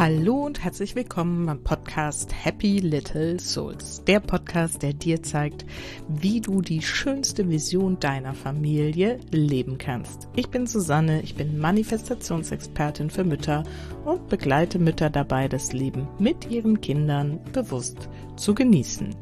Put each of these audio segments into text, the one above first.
Hallo und herzlich willkommen beim Podcast Happy Little Souls. Der Podcast, der dir zeigt, wie du die schönste Vision deiner Familie leben kannst. Ich bin Susanne, ich bin Manifestationsexpertin für Mütter und begleite Mütter dabei, das Leben mit ihren Kindern bewusst zu genießen.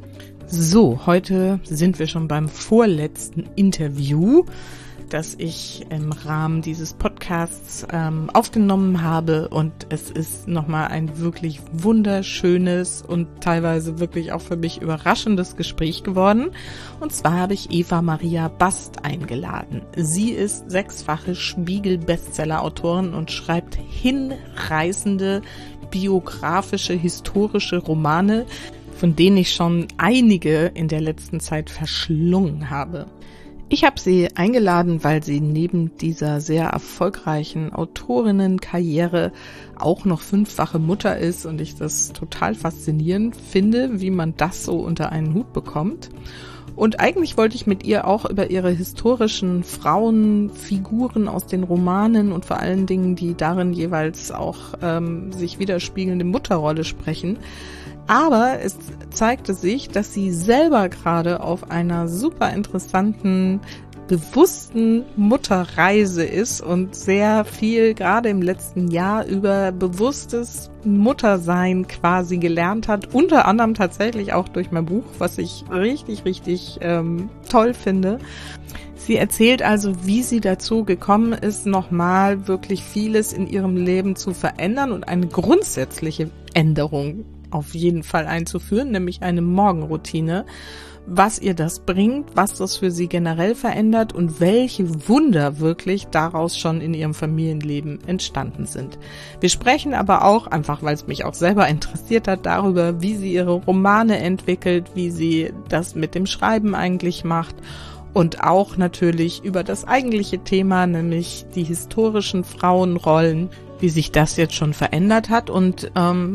So, heute sind wir schon beim vorletzten Interview, das ich im Rahmen dieses Podcasts aufgenommen habe, und es ist nochmal ein wirklich wunderschönes und teilweise wirklich auch für mich überraschendes Gespräch geworden. Und zwar habe ich Eva Maria Bast eingeladen. Sie ist 6-fache Spiegel-Bestseller-Autorin und schreibt hinreißende biografische, historische Romane, von denen ich schon einige in der letzten Zeit verschlungen habe. Ich habe sie eingeladen, weil sie neben dieser sehr erfolgreichen Autorinnenkarriere auch noch 5-fache Mutter ist und ich das total faszinierend finde, wie man das so unter einen Hut bekommt. Und eigentlich wollte ich mit ihr auch über ihre historischen Frauenfiguren aus den Romanen und vor allen Dingen die darin jeweils auch sich widerspiegelnde Mutterrolle sprechen. Aber es zeigte sich, dass sie selber gerade auf einer super interessanten, bewussten Mutterreise ist und sehr viel gerade im letzten Jahr über bewusstes Muttersein quasi gelernt hat. Unter anderem tatsächlich auch durch mein Buch, was ich richtig toll finde. Sie erzählt also, wie sie dazu gekommen ist, nochmal wirklich vieles in ihrem Leben zu verändern und eine grundsätzliche Änderung auf jeden Fall einzuführen, nämlich eine Morgenroutine, was ihr das bringt, was das für sie generell verändert und welche Wunder wirklich daraus schon in ihrem Familienleben entstanden sind. Wir sprechen aber auch, einfach weil es mich auch selber interessiert hat, darüber, wie sie ihre Romane entwickelt, wie sie das mit dem Schreiben eigentlich macht und auch natürlich über das eigentliche Thema, nämlich die historischen Frauenrollen, wie sich das jetzt schon verändert hat und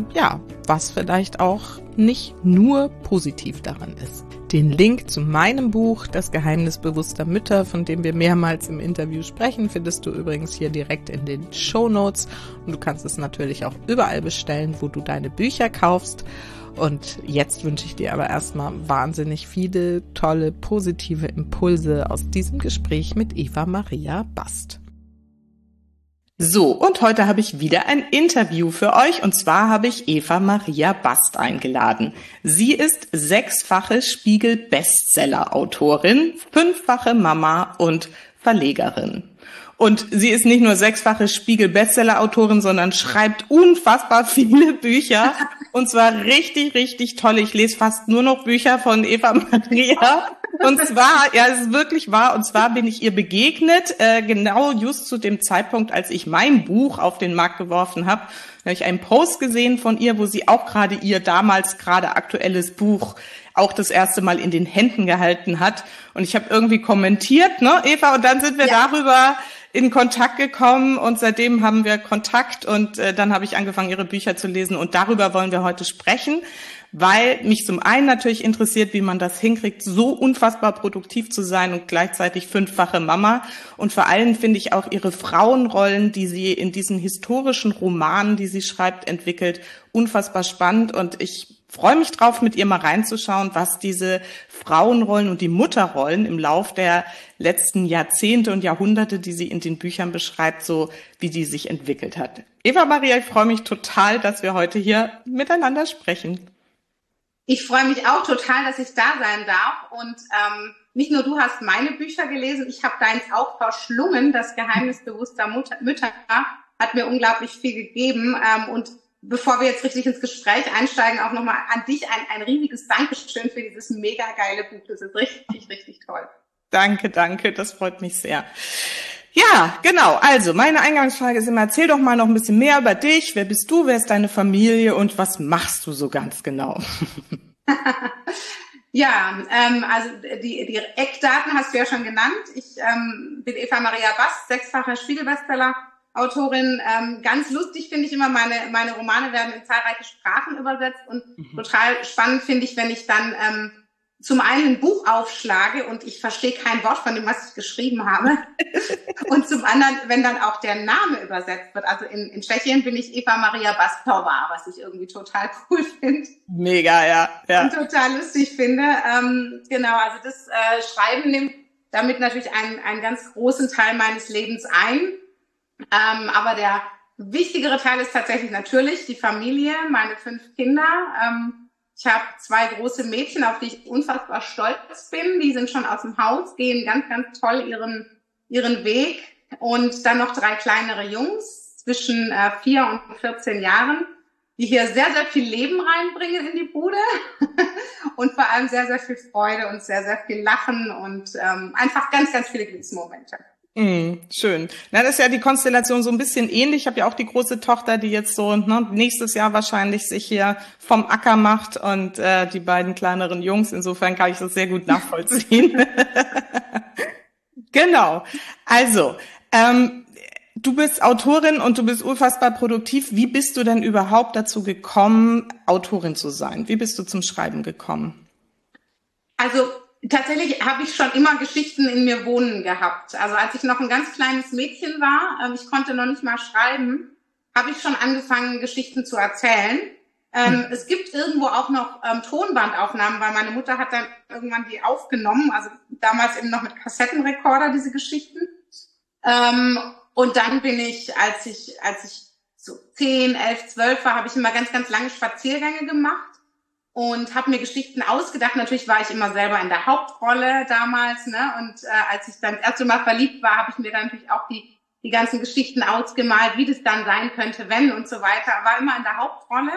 was vielleicht auch nicht nur positiv daran ist. Den Link zu meinem Buch Das Geheimnis bewusster Mütter, von dem wir mehrmals im Interview sprechen, findest du übrigens hier direkt in den Shownotes und du kannst es natürlich auch überall bestellen, wo du deine Bücher kaufst. Und jetzt wünsche ich dir aber erstmal wahnsinnig viele tolle, positive Impulse aus diesem Gespräch mit Eva Maria Bast. So, und heute habe ich wieder ein Interview für euch, und zwar habe ich Eva Maria Bast eingeladen. Sie ist 6-fache Spiegel-Bestseller-Autorin, 5-fache Mama und Verlegerin. Und sie ist nicht nur 6-fache Spiegel-Bestseller-Autorin, sondern schreibt unfassbar viele Bücher. Und zwar richtig tolle. Ich lese fast nur noch Bücher von Eva Maria. Und zwar, ja, es ist wirklich wahr, und zwar bin ich ihr begegnet, genau just zu dem Zeitpunkt, als ich mein Buch auf den Markt geworfen habe. Da habe ich einen Post gesehen von ihr, wo sie auch gerade ihr damals gerade aktuelles Buch auch das erste Mal in den Händen gehalten hat. Und ich habe irgendwie kommentiert, ne, Eva, und dann sind wir darüber in Kontakt gekommen und seitdem haben wir Kontakt und dann habe ich angefangen, ihre Bücher zu lesen und darüber wollen wir heute sprechen, weil mich zum einen natürlich interessiert, wie man das hinkriegt, so unfassbar produktiv zu sein und gleichzeitig 5-fache Mama, und vor allem finde ich auch ihre Frauenrollen, die sie in diesen historischen Romanen, die sie schreibt, entwickelt, unfassbar spannend, und ich freue mich drauf, mit ihr mal reinzuschauen, was diese Frauenrollen und die Mutterrollen im Lauf der letzten Jahrzehnte und Jahrhunderte, die sie in den Büchern beschreibt, so wie die sich entwickelt hat. Eva Maria, ich freue mich total, dass wir heute hier miteinander sprechen. Ich freue mich auch total, dass ich da sein darf, und nicht nur du hast meine Bücher gelesen, ich habe deins auch verschlungen. Das Geheimnis bewusster Mütter hat mir unglaublich viel gegeben, und bevor wir jetzt richtig ins Gespräch einsteigen, auch nochmal an dich ein riesiges Dankeschön für dieses mega geile Buch. Das ist richtig toll. Danke, das freut mich sehr. Ja, genau. Also, meine Eingangsfrage ist immer, erzähl doch mal noch ein bisschen mehr über dich. Wer bist du, wer ist deine Familie und was machst du so ganz genau? Ja, also die Eckdaten hast du ja schon genannt. Ich bin Eva Maria Bast, 6-fache Spiegel-Bestseller-Autorin. Ganz lustig finde ich immer, meine Romane werden in zahlreiche Sprachen übersetzt und total spannend finde ich, wenn ich dann zum einen ein Buch aufschlage und ich verstehe kein Wort von dem, was ich geschrieben habe. Und zum anderen, wenn dann auch der Name übersetzt wird. Also in Tschechien bin ich Eva Maria Bastova, was ich irgendwie total cool finde. Mega, ja. Und total lustig finde. Genau, also das Schreiben nimmt damit natürlich einen ganz großen Teil meines Lebens ein. Aber der wichtigere Teil ist tatsächlich natürlich die Familie, meine 5 Kinder. Ich habe 2 große Mädchen, auf die ich unfassbar stolz bin. Die sind schon aus dem Haus, gehen ganz, ganz toll ihren Weg. Und dann noch 3 kleinere Jungs zwischen 4 und 14 Jahren, die hier sehr, sehr viel Leben reinbringen in die Bude und vor allem sehr, sehr viel Freude und sehr, sehr viel Lachen und einfach ganz, ganz viele Glücksmomente. Schön. Na, das ist ja die Konstellation so ein bisschen ähnlich. Ich habe ja auch die große Tochter, die jetzt so nächstes Jahr wahrscheinlich sich hier vom Acker macht und die beiden kleineren Jungs. Insofern kann ich das sehr gut nachvollziehen. Genau. Also, du bist Autorin und du bist unfassbar produktiv. Wie bist du denn überhaupt dazu gekommen, Autorin zu sein? Wie bist du zum Schreiben gekommen? Also tatsächlich habe ich schon immer Geschichten in mir wohnen gehabt. Also als ich noch ein ganz kleines Mädchen war, ich konnte noch nicht mal schreiben, habe ich schon angefangen, Geschichten zu erzählen. Es gibt irgendwo auch noch Tonbandaufnahmen, weil meine Mutter hat dann irgendwann die aufgenommen, also damals eben noch mit Kassettenrekorder, diese Geschichten. Und dann bin ich, als ich so 10, 11, 12 war, habe ich immer ganz, ganz lange Spaziergänge gemacht und habe mir Geschichten ausgedacht. Natürlich war ich immer selber in der Hauptrolle damals, ne? Und als ich dann das erste Mal verliebt war, habe ich mir dann natürlich auch die ganzen Geschichten ausgemalt, wie das dann sein könnte, wenn und so weiter. War immer in der Hauptrolle.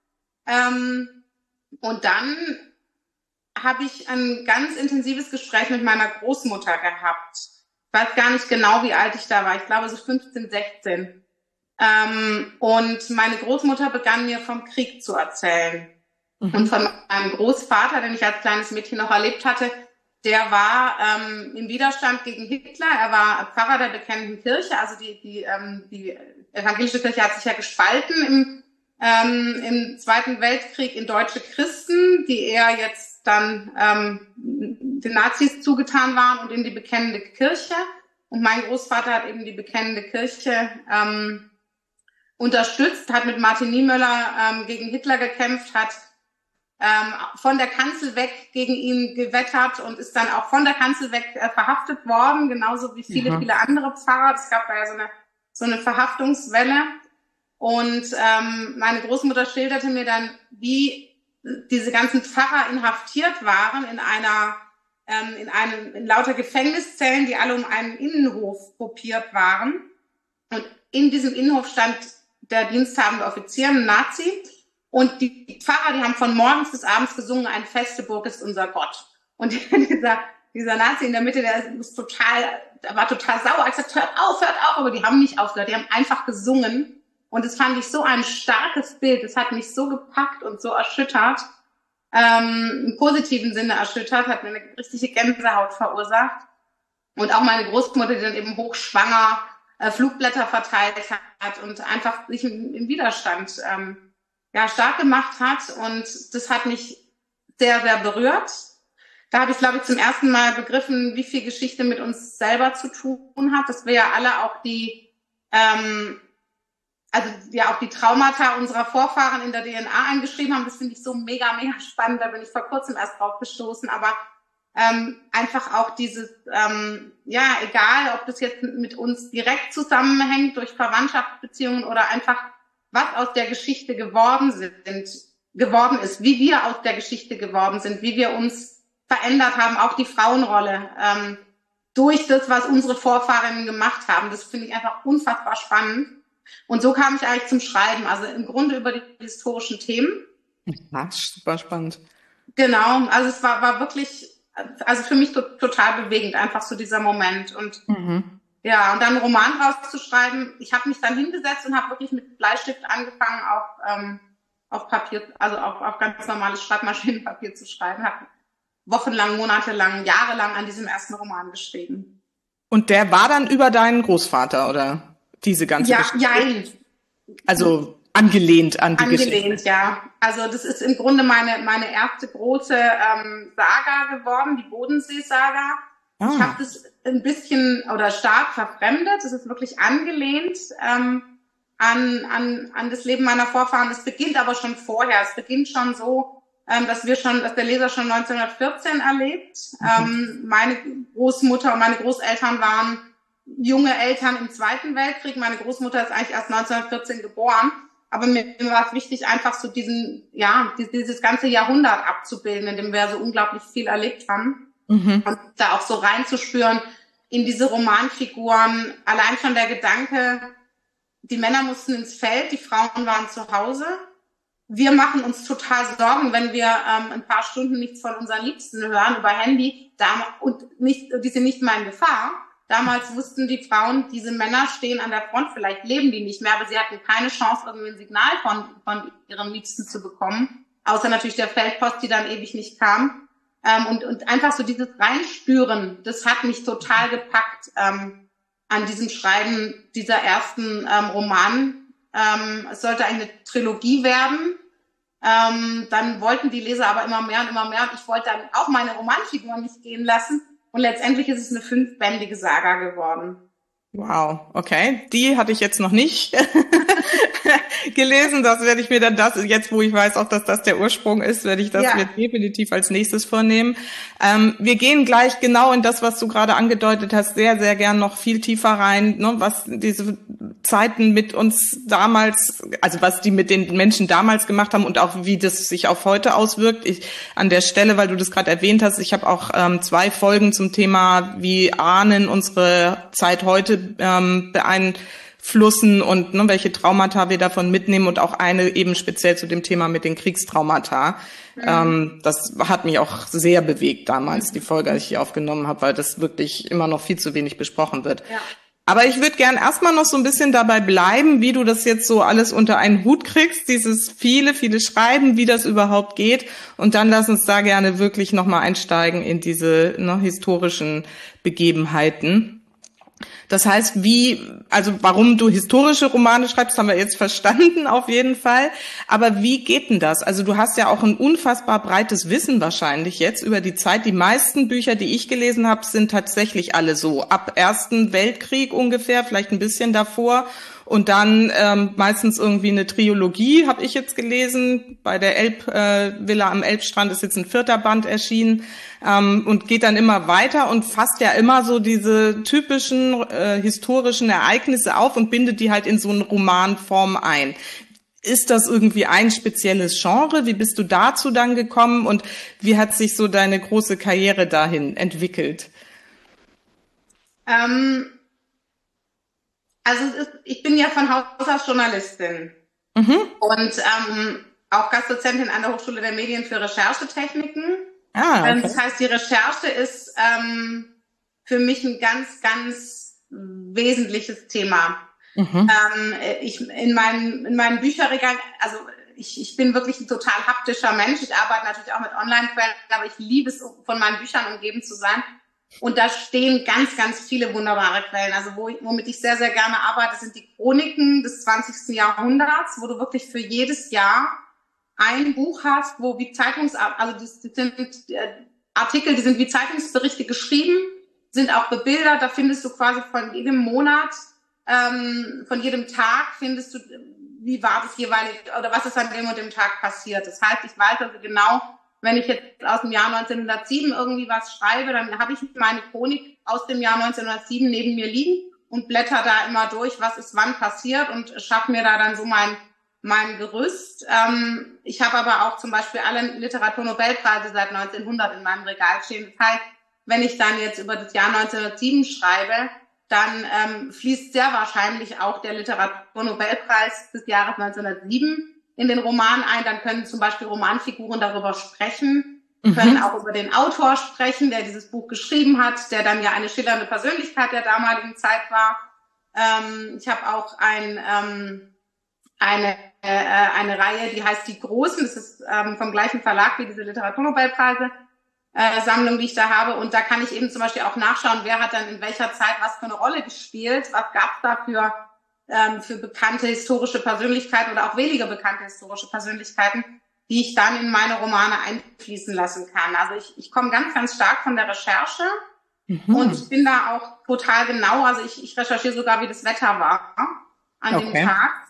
Und dann habe ich ein ganz intensives Gespräch mit meiner Großmutter gehabt. Ich weiß gar nicht genau, wie alt ich da war. Ich glaube so 15, 16. Und meine Großmutter begann mir vom Krieg zu erzählen. Und von meinem Großvater, den ich als kleines Mädchen noch erlebt hatte, der war im Widerstand gegen Hitler. Er war Pfarrer der Bekennenden Kirche. Also die evangelische Kirche hat sich ja gespalten im Zweiten Weltkrieg in deutsche Christen, die eher jetzt dann den Nazis zugetan waren und in die Bekennende Kirche. Und mein Großvater hat eben die Bekennende Kirche unterstützt, hat mit Martin Niemöller gegen Hitler gekämpft, hat von der Kanzel weg gegen ihn gewettert und ist dann auch von der Kanzel weg verhaftet worden, genauso wie viele andere Pfarrer. Es gab da ja so eine Verhaftungswelle. Und meine Großmutter schilderte mir dann, wie diese ganzen Pfarrer inhaftiert waren in lauter Gefängniszellen, die alle um einen Innenhof gruppiert waren. Und in diesem Innenhof stand der diensthabende Offizier, ein Nazi. Und die Pfarrer, die haben von morgens bis abends gesungen, eine feste Burg ist unser Gott. Und dieser Nazi in der Mitte, der war total sauer. Er hat gesagt, hört auf. Aber die haben nicht aufgehört, die haben einfach gesungen. Und das fand ich so ein starkes Bild. Das hat mich so gepackt und so erschüttert. Im positiven Sinne erschüttert, hat mir eine richtige Gänsehaut verursacht. Und auch meine Großmutter, die dann eben hochschwanger Flugblätter verteilt hat und einfach sich im Widerstand stark gemacht hat. Und das hat mich sehr, sehr berührt. Da habe ich, glaube ich, zum ersten Mal begriffen, wie viel Geschichte mit uns selber zu tun hat. Dass wir ja alle auch die Traumata unserer Vorfahren in der DNA eingeschrieben haben. Das finde ich so mega, mega spannend. Da bin ich vor kurzem erst drauf gestoßen. Aber einfach auch dieses, egal, ob das jetzt mit uns direkt zusammenhängt durch Verwandtschaftsbeziehungen oder einfach was aus der Geschichte geworden ist, wie wir aus der Geschichte geworden sind, wie wir uns verändert haben, auch die Frauenrolle durch das, was unsere Vorfahren gemacht haben. Das finde ich einfach unfassbar spannend. Und so kam ich eigentlich zum Schreiben, also im Grunde über die historischen Themen. Ja, super spannend. Genau, also es war wirklich, also für mich total bewegend, einfach so dieser Moment. Und ja, und dann einen Roman draus zu schreiben. Ich habe mich dann hingesetzt und habe wirklich mit Bleistift angefangen, auf Papier, also auf ganz normales Schreibmaschinenpapier zu schreiben. Habe wochenlang, monatelang, jahrelang an diesem ersten Roman geschrieben. Und der war dann über deinen Großvater, oder diese ganze Geschichte? Ja. Also angelehnt an die Geschichte. Angelehnt, ja. Also das ist im Grunde meine erste große Saga geworden, die Bodensee-Saga. Ich habe das ein bisschen oder stark verfremdet. Es ist wirklich angelehnt an das Leben meiner Vorfahren. Es beginnt aber schon vorher. Es beginnt schon so, dass der Leser schon 1914 erlebt. Meine Großmutter und meine Großeltern waren junge Eltern im Zweiten Weltkrieg. Meine Großmutter ist eigentlich erst 1914 geboren. Aber mir war es wichtig, einfach so dieses ganze Jahrhundert abzubilden, in dem wir so unglaublich viel erlebt haben. Und da auch so reinzuspüren in diese Romanfiguren. Allein schon der Gedanke, die Männer mussten ins Feld, die Frauen waren zu Hause. Wir machen uns total Sorgen, wenn wir ein paar Stunden nichts von unseren Liebsten hören über Handy die sind nicht mal in Gefahr. Damals wussten die Frauen, diese Männer stehen an der Front, vielleicht leben die nicht mehr, aber sie hatten keine Chance, irgendwie ein Signal von ihren Liebsten zu bekommen. Außer natürlich der Feldpost, die dann ewig nicht kam. Und einfach so dieses Reinspüren, das hat mich total gepackt an diesem Schreiben dieser ersten Roman. Es sollte eine Trilogie werden. Dann wollten die Leser aber immer mehr und immer mehr. Und ich wollte dann auch meine Romanfiguren nicht gehen lassen. Und letztendlich ist es eine 5-bändige Saga geworden. Wow, okay. Die hatte ich jetzt noch nicht gelesen. Das werde ich mir dann jetzt wo ich weiß auch, dass das der Ursprung ist, werde ich das mir definitiv als nächstes vornehmen. Wir gehen gleich genau in das, was du gerade angedeutet hast, sehr, sehr gern noch viel tiefer rein, ne, was diese Zeiten mit uns damals, also was die mit den Menschen damals gemacht haben und auch wie das sich auf heute auswirkt. An der Stelle, weil du das gerade erwähnt hast, ich habe auch 2 Folgen zum Thema, wie Ahnen unsere Zeit heute beeinflussen und welche Traumata wir davon mitnehmen und auch eine eben speziell zu dem Thema mit den Kriegstraumata. Das hat mich auch sehr bewegt damals, die Folge, als ich die aufgenommen habe, weil das wirklich immer noch viel zu wenig besprochen wird. Ja. Aber ich würde gern erstmal noch so ein bisschen dabei bleiben, wie du das jetzt so alles unter einen Hut kriegst, dieses viele, viele Schreiben, wie das überhaupt geht. Und dann lass uns da gerne wirklich nochmal einsteigen in diese historischen Begebenheiten. Das heißt, warum du historische Romane schreibst, haben wir jetzt verstanden, auf jeden Fall. Aber wie geht denn das? Also du hast ja auch ein unfassbar breites Wissen wahrscheinlich jetzt über die Zeit. Die meisten Bücher, die ich gelesen habe, sind tatsächlich alle so ab Ersten Weltkrieg ungefähr, vielleicht ein bisschen davor. Und dann meistens irgendwie eine Trilogie, habe ich jetzt gelesen. Bei der Villa am Elbstrand ist jetzt ein 4. Band erschienen und geht dann immer weiter und fasst ja immer so diese typischen historischen Ereignisse auf und bindet die halt in so eine Romanform ein. Ist das irgendwie ein spezielles Genre? Wie bist du dazu dann gekommen und wie hat sich so deine große Karriere dahin entwickelt? Also ich bin ja von Haus aus Journalistin und auch Gastdozentin an der Hochschule der Medien für Recherchetechniken. Okay. Das heißt, die Recherche ist für mich ein ganz, ganz wesentliches Thema. In meinem Bücherregal, also ich bin wirklich ein total haptischer Mensch. Ich arbeite natürlich auch mit Online-Quellen, aber ich liebe es, von meinen Büchern umgeben zu sein. Und da stehen ganz, ganz viele wunderbare Quellen. Also womit ich sehr, sehr gerne arbeite, sind die Chroniken des 20. Jahrhunderts, wo du wirklich für jedes Jahr ein Buch hast, wo wie das sind Artikel, die sind wie Zeitungsberichte geschrieben, sind auch bebildert. Da findest du quasi von jedem Monat, von jedem Tag findest du, wie war das jeweilig oder was ist an dem und dem Tag passiert. Das heißt, ich weiß also genau, wenn ich jetzt aus dem Jahr 1907 irgendwie was schreibe, dann habe ich meine Chronik aus dem Jahr 1907 neben mir liegen und blätter da immer durch, was ist wann passiert und schaffe mir da dann so mein Gerüst. Ich habe aber auch zum Beispiel alle Literaturnobelpreise seit 1900 in meinem Regal stehen. Das heißt, wenn ich dann jetzt über das Jahr 1907 schreibe, dann fließt sehr wahrscheinlich auch der Literaturnobelpreis des Jahres 1907 in den Roman ein. Dann können zum Beispiel Romanfiguren darüber sprechen, können auch über den Autor sprechen, der dieses Buch geschrieben hat, der dann ja eine schillernde Persönlichkeit der damaligen Zeit war. Ich habe auch eine Reihe, die heißt Die Großen. Das ist vom gleichen Verlag wie diese Literaturnobelpreise. Sammlung, die ich da habe. Und da kann ich eben zum Beispiel auch nachschauen, wer hat dann in welcher Zeit was für eine Rolle gespielt, was gab es da für für bekannte historische Persönlichkeiten oder auch weniger bekannte historische Persönlichkeiten, die ich dann in meine Romane einfließen lassen kann. Also ich komme ganz, ganz stark von der Recherche und ich bin da auch total genau. Also ich recherchiere sogar, wie das Wetter war an dem Tag.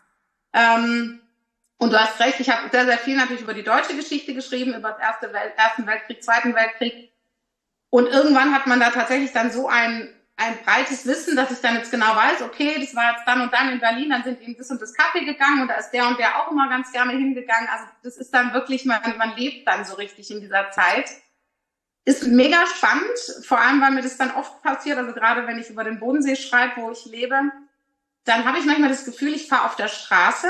Und du hast recht, ich habe sehr, sehr viel natürlich über die deutsche Geschichte geschrieben, über den Ersten Weltkrieg, Zweiten Weltkrieg. Und irgendwann hat man da tatsächlich dann so ein breites Wissen, dass ich dann jetzt genau weiß, okay, das war jetzt dann und dann in Berlin, dann sind eben das und das Café gegangen und da ist der und der auch immer ganz gerne hingegangen. Also das ist dann wirklich, man lebt dann so richtig in dieser Zeit. Ist mega spannend, vor allem, weil mir das dann oft passiert, also gerade wenn ich über den Bodensee schreibe, wo ich lebe, dann habe ich manchmal das Gefühl, ich fahre auf der Straße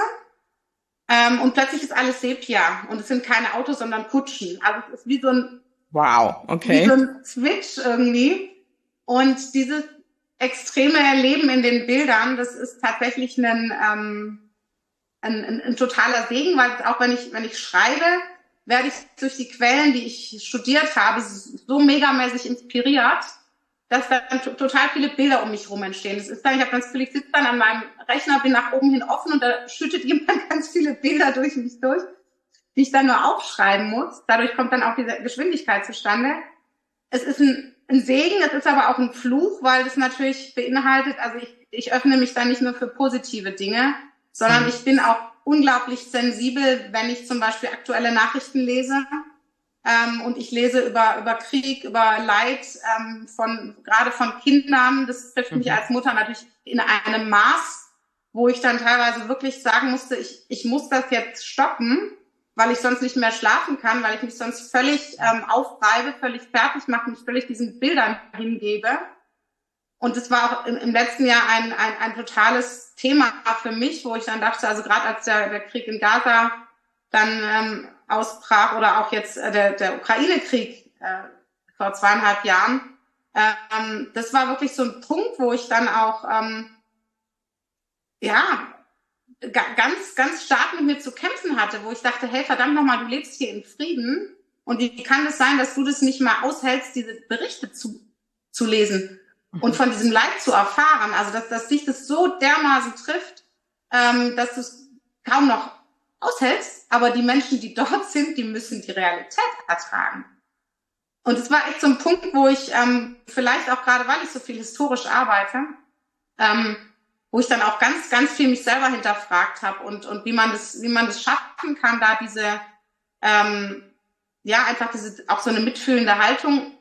und plötzlich ist alles Sepia und es sind keine Autos, sondern Kutschen. Also es ist wie so ein wie so ein Switch irgendwie. Und dieses extreme Erleben in den Bildern, das ist tatsächlich ein totaler Segen, weil auch wenn ich schreibe, werde ich durch die Quellen, die ich studiert habe, so megamäßig inspiriert, dass dann total viele Bilder um mich rum entstehen. Das ist dann, ich habe das Gefühl, ich sitze dann an meinem Rechner, bin nach oben hin offen und da schüttet jemand ganz viele Bilder durch mich durch, die ich dann nur aufschreiben muss. Dadurch kommt dann auch diese Geschwindigkeit zustande. Es ist ein Segen, es ist aber auch ein Fluch, weil es natürlich beinhaltet, also ich öffne mich dann nicht nur für positive Dinge, sondern ich bin auch unglaublich sensibel, wenn ich zum Beispiel aktuelle Nachrichten lese und ich lese über Krieg, über Leid gerade von Kindern. Das trifft mich als Mutter natürlich in einem Maß, wo ich dann teilweise wirklich sagen musste, ich muss das jetzt stoppen, weil ich sonst nicht mehr schlafen kann, weil ich mich sonst völlig aufreibe, völlig fertig mache, mich völlig diesen Bildern hingebe. Und das war auch im letzten Jahr ein totales Thema für mich, wo ich dann dachte, also gerade als der Krieg in Gaza dann ausbrach oder auch jetzt der Ukraine-Krieg vor 2,5 Jahren, das war wirklich so ein Punkt, wo ich dann auch ganz, ganz stark mit mir zu kämpfen hatte, wo ich dachte, hey, verdammt nochmal, du lebst hier in Frieden und wie kann es sein, dass du das nicht mal aushältst, diese Berichte zu lesen und von diesem Leid zu erfahren, also dass dich das so dermaßen trifft, dass du es kaum noch aushältst, aber die Menschen, die dort sind, die müssen die Realität ertragen. Und es war echt so ein Punkt, wo ich vielleicht auch gerade, weil ich so viel historisch arbeite, wo ich dann auch ganz, ganz viel mich selber hinterfragt habe und wie man das schaffen kann, da diese, einfach diese, auch so eine mitfühlende Haltung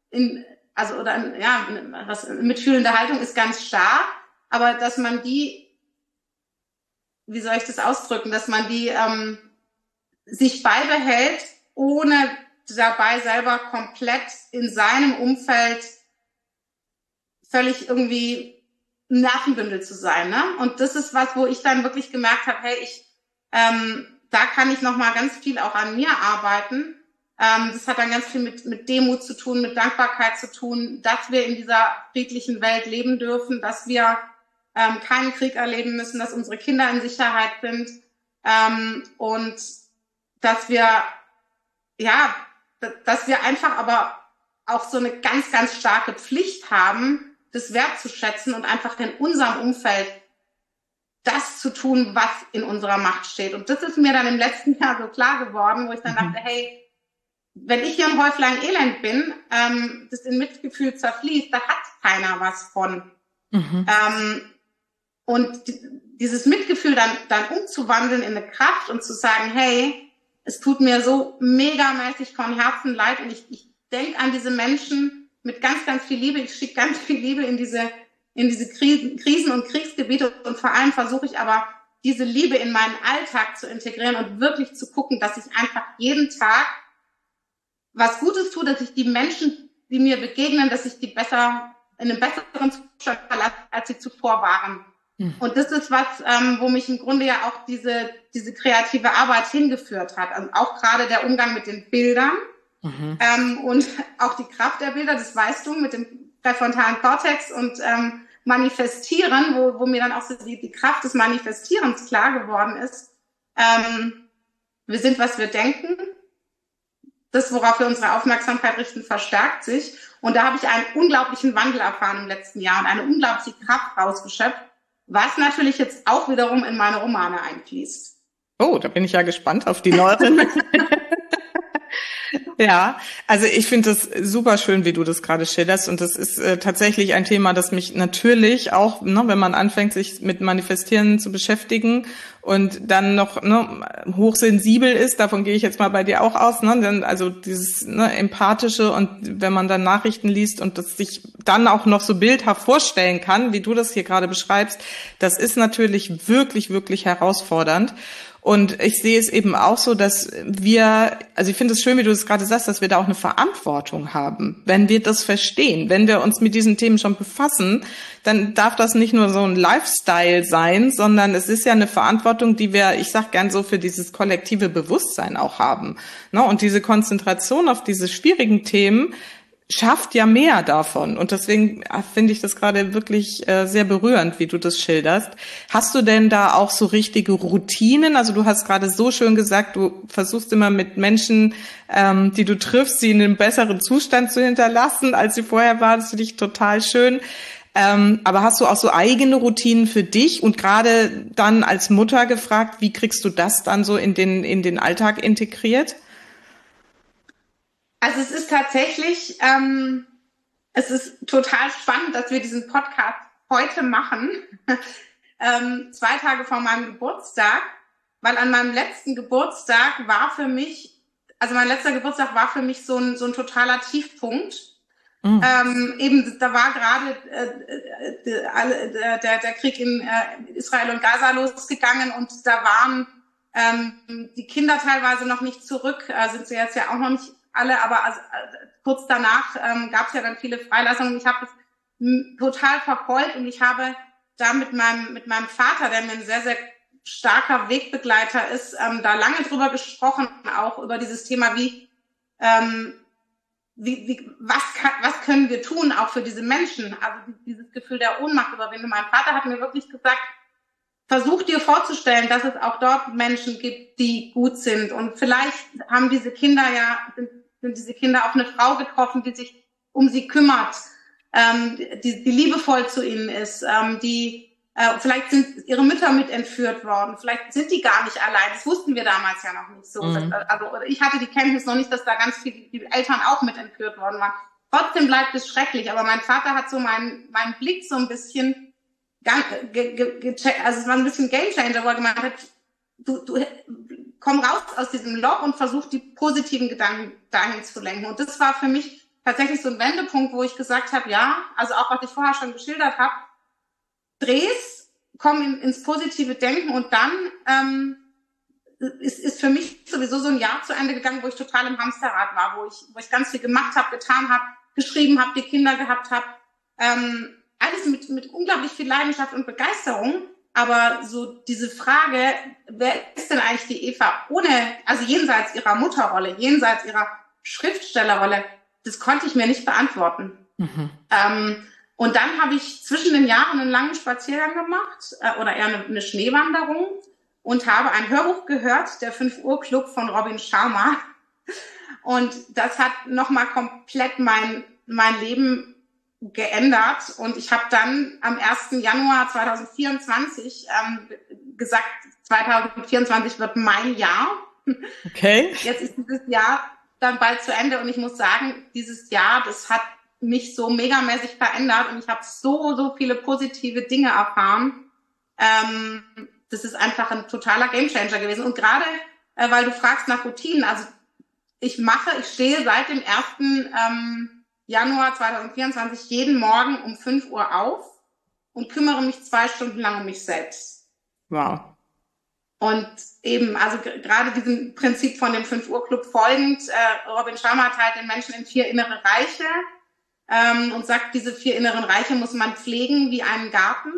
mitfühlende Haltung ist ganz stark, aber dass man die, wie soll ich das ausdrücken, dass man die sich beibehält, ohne dabei selber komplett in seinem Umfeld völlig irgendwie Nervenbündel zu sein, ne? Und das ist was, wo ich dann wirklich gemerkt habe, hey, da kann ich noch mal ganz viel auch an mir arbeiten. Das hat dann ganz viel mit Demut zu tun, mit Dankbarkeit zu tun, dass wir in dieser friedlichen Welt leben dürfen, dass wir keinen Krieg erleben müssen, dass unsere Kinder in Sicherheit sind und dass wir einfach aber auch so eine ganz, ganz starke Pflicht haben, das wertzuschätzen und einfach in unserem Umfeld das zu tun, was in unserer Macht steht. Und das ist mir dann im letzten Jahr so klar geworden, wo ich dann dachte, hey, wenn ich hier ein Häuflein Elend bin, das in Mitgefühl zerfließt, da hat keiner was von. Und dieses Mitgefühl dann umzuwandeln in eine Kraft und zu sagen, hey, es tut mir so megamäßig von Herzen leid und ich denke an diese Menschen mit ganz, ganz viel Liebe. Ich schicke ganz viel Liebe in diese Krisen- und Kriegsgebiete und vor allem versuche ich aber, diese Liebe in meinen Alltag zu integrieren und wirklich zu gucken, dass ich einfach jeden Tag was Gutes tue, dass ich die Menschen, die mir begegnen, dass ich die in einem besseren Zustand verlasse, als sie zuvor waren. Und das ist was, wo mich im Grunde ja auch diese kreative Arbeit hingeführt hat. Also auch gerade der Umgang mit den Bildern. Und auch die Kraft der Bilder, das weißt du, mit dem präfrontalen Kortex und Manifestieren, wo mir dann auch so die Kraft des Manifestierens klar geworden ist. Wir sind, was wir denken. Das, worauf wir unsere Aufmerksamkeit richten, verstärkt sich. Und da habe ich einen unglaublichen Wandel erfahren im letzten Jahr und eine unglaubliche Kraft rausgeschöpft, was natürlich jetzt auch wiederum in meine Romane einfließt. Oh, da bin ich ja gespannt auf die neueren. Ja, also ich finde das super schön, wie du das gerade schilderst, und das ist tatsächlich ein Thema, das mich natürlich auch, ne, wenn man anfängt, sich mit Manifestieren zu beschäftigen und dann noch hochsensibel ist, davon gehe ich jetzt mal bei dir auch aus, ne, denn also dieses Empathische, und wenn man dann Nachrichten liest und das sich dann auch noch so bildhaft vorstellen kann, wie du das hier gerade beschreibst, das ist natürlich wirklich, wirklich herausfordernd. Und ich sehe es eben auch so, dass also ich finde es schön, wie du es gerade sagst, dass wir da auch eine Verantwortung haben. Wenn wir das verstehen, wenn wir uns mit diesen Themen schon befassen, dann darf das nicht nur so ein Lifestyle sein, sondern es ist ja eine Verantwortung, die wir, ich sag gern so, für dieses kollektive Bewusstsein auch haben. Ne? Und diese Konzentration auf diese schwierigen Themen schafft ja mehr davon. Und deswegen finde ich das gerade wirklich sehr berührend, wie du das schilderst. Hast du denn da auch so richtige Routinen? Also du hast gerade so schön gesagt, du versuchst immer mit Menschen, die du triffst, sie in einem besseren Zustand zu hinterlassen, als sie vorher waren. Das finde ich total schön. Aber hast du auch so eigene Routinen für dich? Und gerade dann als Mutter gefragt, wie kriegst du das dann so in den Alltag integriert? Also es ist tatsächlich, es ist total spannend, dass wir diesen Podcast heute machen, 2 Tage vor meinem Geburtstag, weil an meinem letzten Geburtstag war für mich, also mein letzter Geburtstag war für mich so ein totaler Tiefpunkt. Eben, da war gerade der Krieg in Israel und Gaza losgegangen, und da waren die Kinder teilweise noch nicht zurück, sind sie jetzt ja auch noch nicht alle, aber kurz danach gab es ja dann viele Freilassungen. Ich habe das total verfolgt, und ich habe da mit meinem Vater, der mir ein sehr, sehr starker Wegbegleiter ist, da lange drüber gesprochen, auch über dieses Thema, was können wir tun, auch für diese Menschen, also dieses Gefühl der Ohnmacht überwinden. Mein Vater hat mir wirklich gesagt, versuch dir vorzustellen, dass es auch dort Menschen gibt, die gut sind, und vielleicht haben diese Kinder sind diese Kinder auf eine Frau getroffen, die sich um sie kümmert, die liebevoll zu ihnen ist, vielleicht sind ihre Mütter mit entführt worden, vielleicht sind die gar nicht allein. Das wussten wir damals ja noch nicht so. Mhm. Also ich hatte die Kenntnis noch nicht, dass da ganz viele Eltern auch mit entführt worden waren. Trotzdem bleibt es schrecklich. Aber mein Vater hat so meinen Blick so ein bisschen gecheckt. Also es war ein bisschen Gamechanger, wo er gemeint hat, du komm raus aus diesem Loch und versuch die positiven Gedanken dahin zu lenken. Und das war für mich tatsächlich so ein Wendepunkt, wo ich gesagt habe, ja, also auch was ich vorher schon geschildert habe, dreh's, komm ins positive Denken, und dann ist für mich sowieso so ein Jahr zu Ende gegangen, wo ich total im Hamsterrad war, wo ich ganz viel gemacht habe, getan habe, geschrieben habe, die Kinder gehabt habe, alles mit unglaublich viel Leidenschaft und Begeisterung. Aber so diese Frage, wer ist denn eigentlich die Eva also jenseits ihrer Mutterrolle, jenseits ihrer Schriftstellerrolle, das konnte ich mir nicht beantworten. Mhm. Und dann habe ich zwischen den Jahren einen langen Spaziergang gemacht, oder eher eine Schneewanderung, und habe ein Hörbuch gehört, der 5-Uhr-Club von Robin Sharma. Und das hat nochmal komplett mein Leben geändert, und ich habe dann am 1. Januar 2024 gesagt, 2024 wird mein Jahr. Okay. Jetzt ist dieses Jahr dann bald zu Ende, und ich muss sagen, dieses Jahr, das hat mich so megamäßig verändert, und ich habe so viele positive Dinge erfahren. Das ist einfach ein totaler Gamechanger gewesen. Und gerade, weil du fragst nach Routinen, also ich stehe seit dem 1. Januar 2024 jeden Morgen um 5 Uhr auf und kümmere mich 2 Stunden lang um mich selbst. Wow. Und eben, also gerade diesem Prinzip von dem 5-Uhr-Club folgend, Robin Sharma teilt den Menschen in 4 innere Reiche und sagt, diese 4 inneren Reiche muss man pflegen wie einen Garten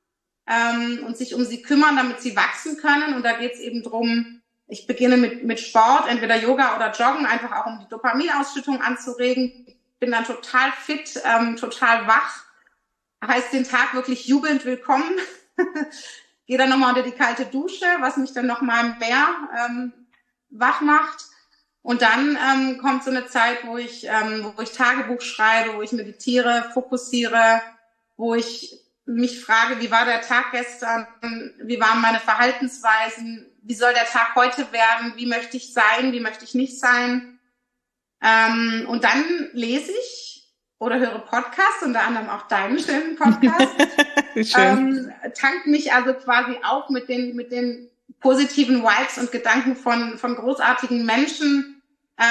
und sich um sie kümmern, damit sie wachsen können. Und da geht es eben drum, ich beginne mit Sport, entweder Yoga oder Joggen, einfach auch um die Dopaminausschüttung anzuregen. Bin dann total fit, total wach, heißt den Tag wirklich jubelnd willkommen. Gehe dann nochmal unter die kalte Dusche, was mich dann nochmal mehr wach macht. Und dann kommt so eine Zeit, wo ich Tagebuch schreibe, wo ich meditiere, fokussiere, wo ich mich frage, wie war der Tag gestern, wie waren meine Verhaltensweisen, wie soll der Tag heute werden, wie möchte ich sein, wie möchte ich nicht sein. Und dann lese ich oder höre Podcasts, unter anderem auch deinen schönen Podcast. Schön. Tank mich also quasi auf mit den positiven Vibes und Gedanken von großartigen Menschen,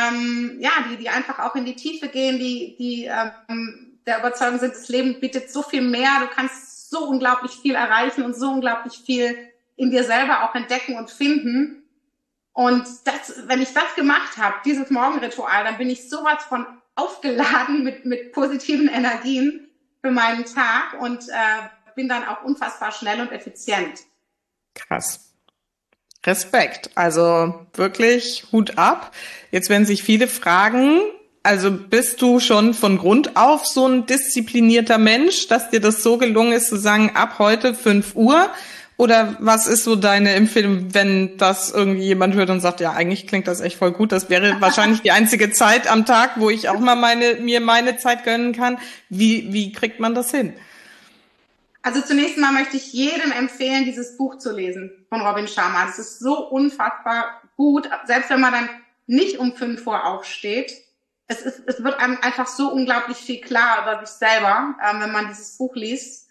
die einfach auch in die Tiefe gehen, die der Überzeugung sind, das Leben bietet so viel mehr, du kannst so unglaublich viel erreichen und so unglaublich viel in dir selber auch entdecken und finden. Und wenn ich das gemacht habe, dieses Morgenritual, dann bin ich sowas von aufgeladen mit positiven Energien für meinen Tag und bin dann auch unfassbar schnell und effizient. Krass. Respekt. Also wirklich Hut ab. Jetzt werden sich viele fragen, also bist du schon von Grund auf so ein disziplinierter Mensch, dass dir das so gelungen ist zu sagen, ab heute 5 Uhr? Oder was ist so deine Empfehlung, wenn das irgendwie jemand hört und sagt, ja, eigentlich klingt das echt voll gut. Das wäre wahrscheinlich die einzige Zeit am Tag, wo ich auch mal mir meine Zeit gönnen kann. Wie kriegt man das hin? Also zunächst mal möchte ich jedem empfehlen, dieses Buch zu lesen von Robin Sharma. Das ist so unfassbar gut, selbst wenn man dann nicht um 5 Uhr aufsteht. Es wird einem einfach so unglaublich viel klar über sich selber, wenn man dieses Buch liest.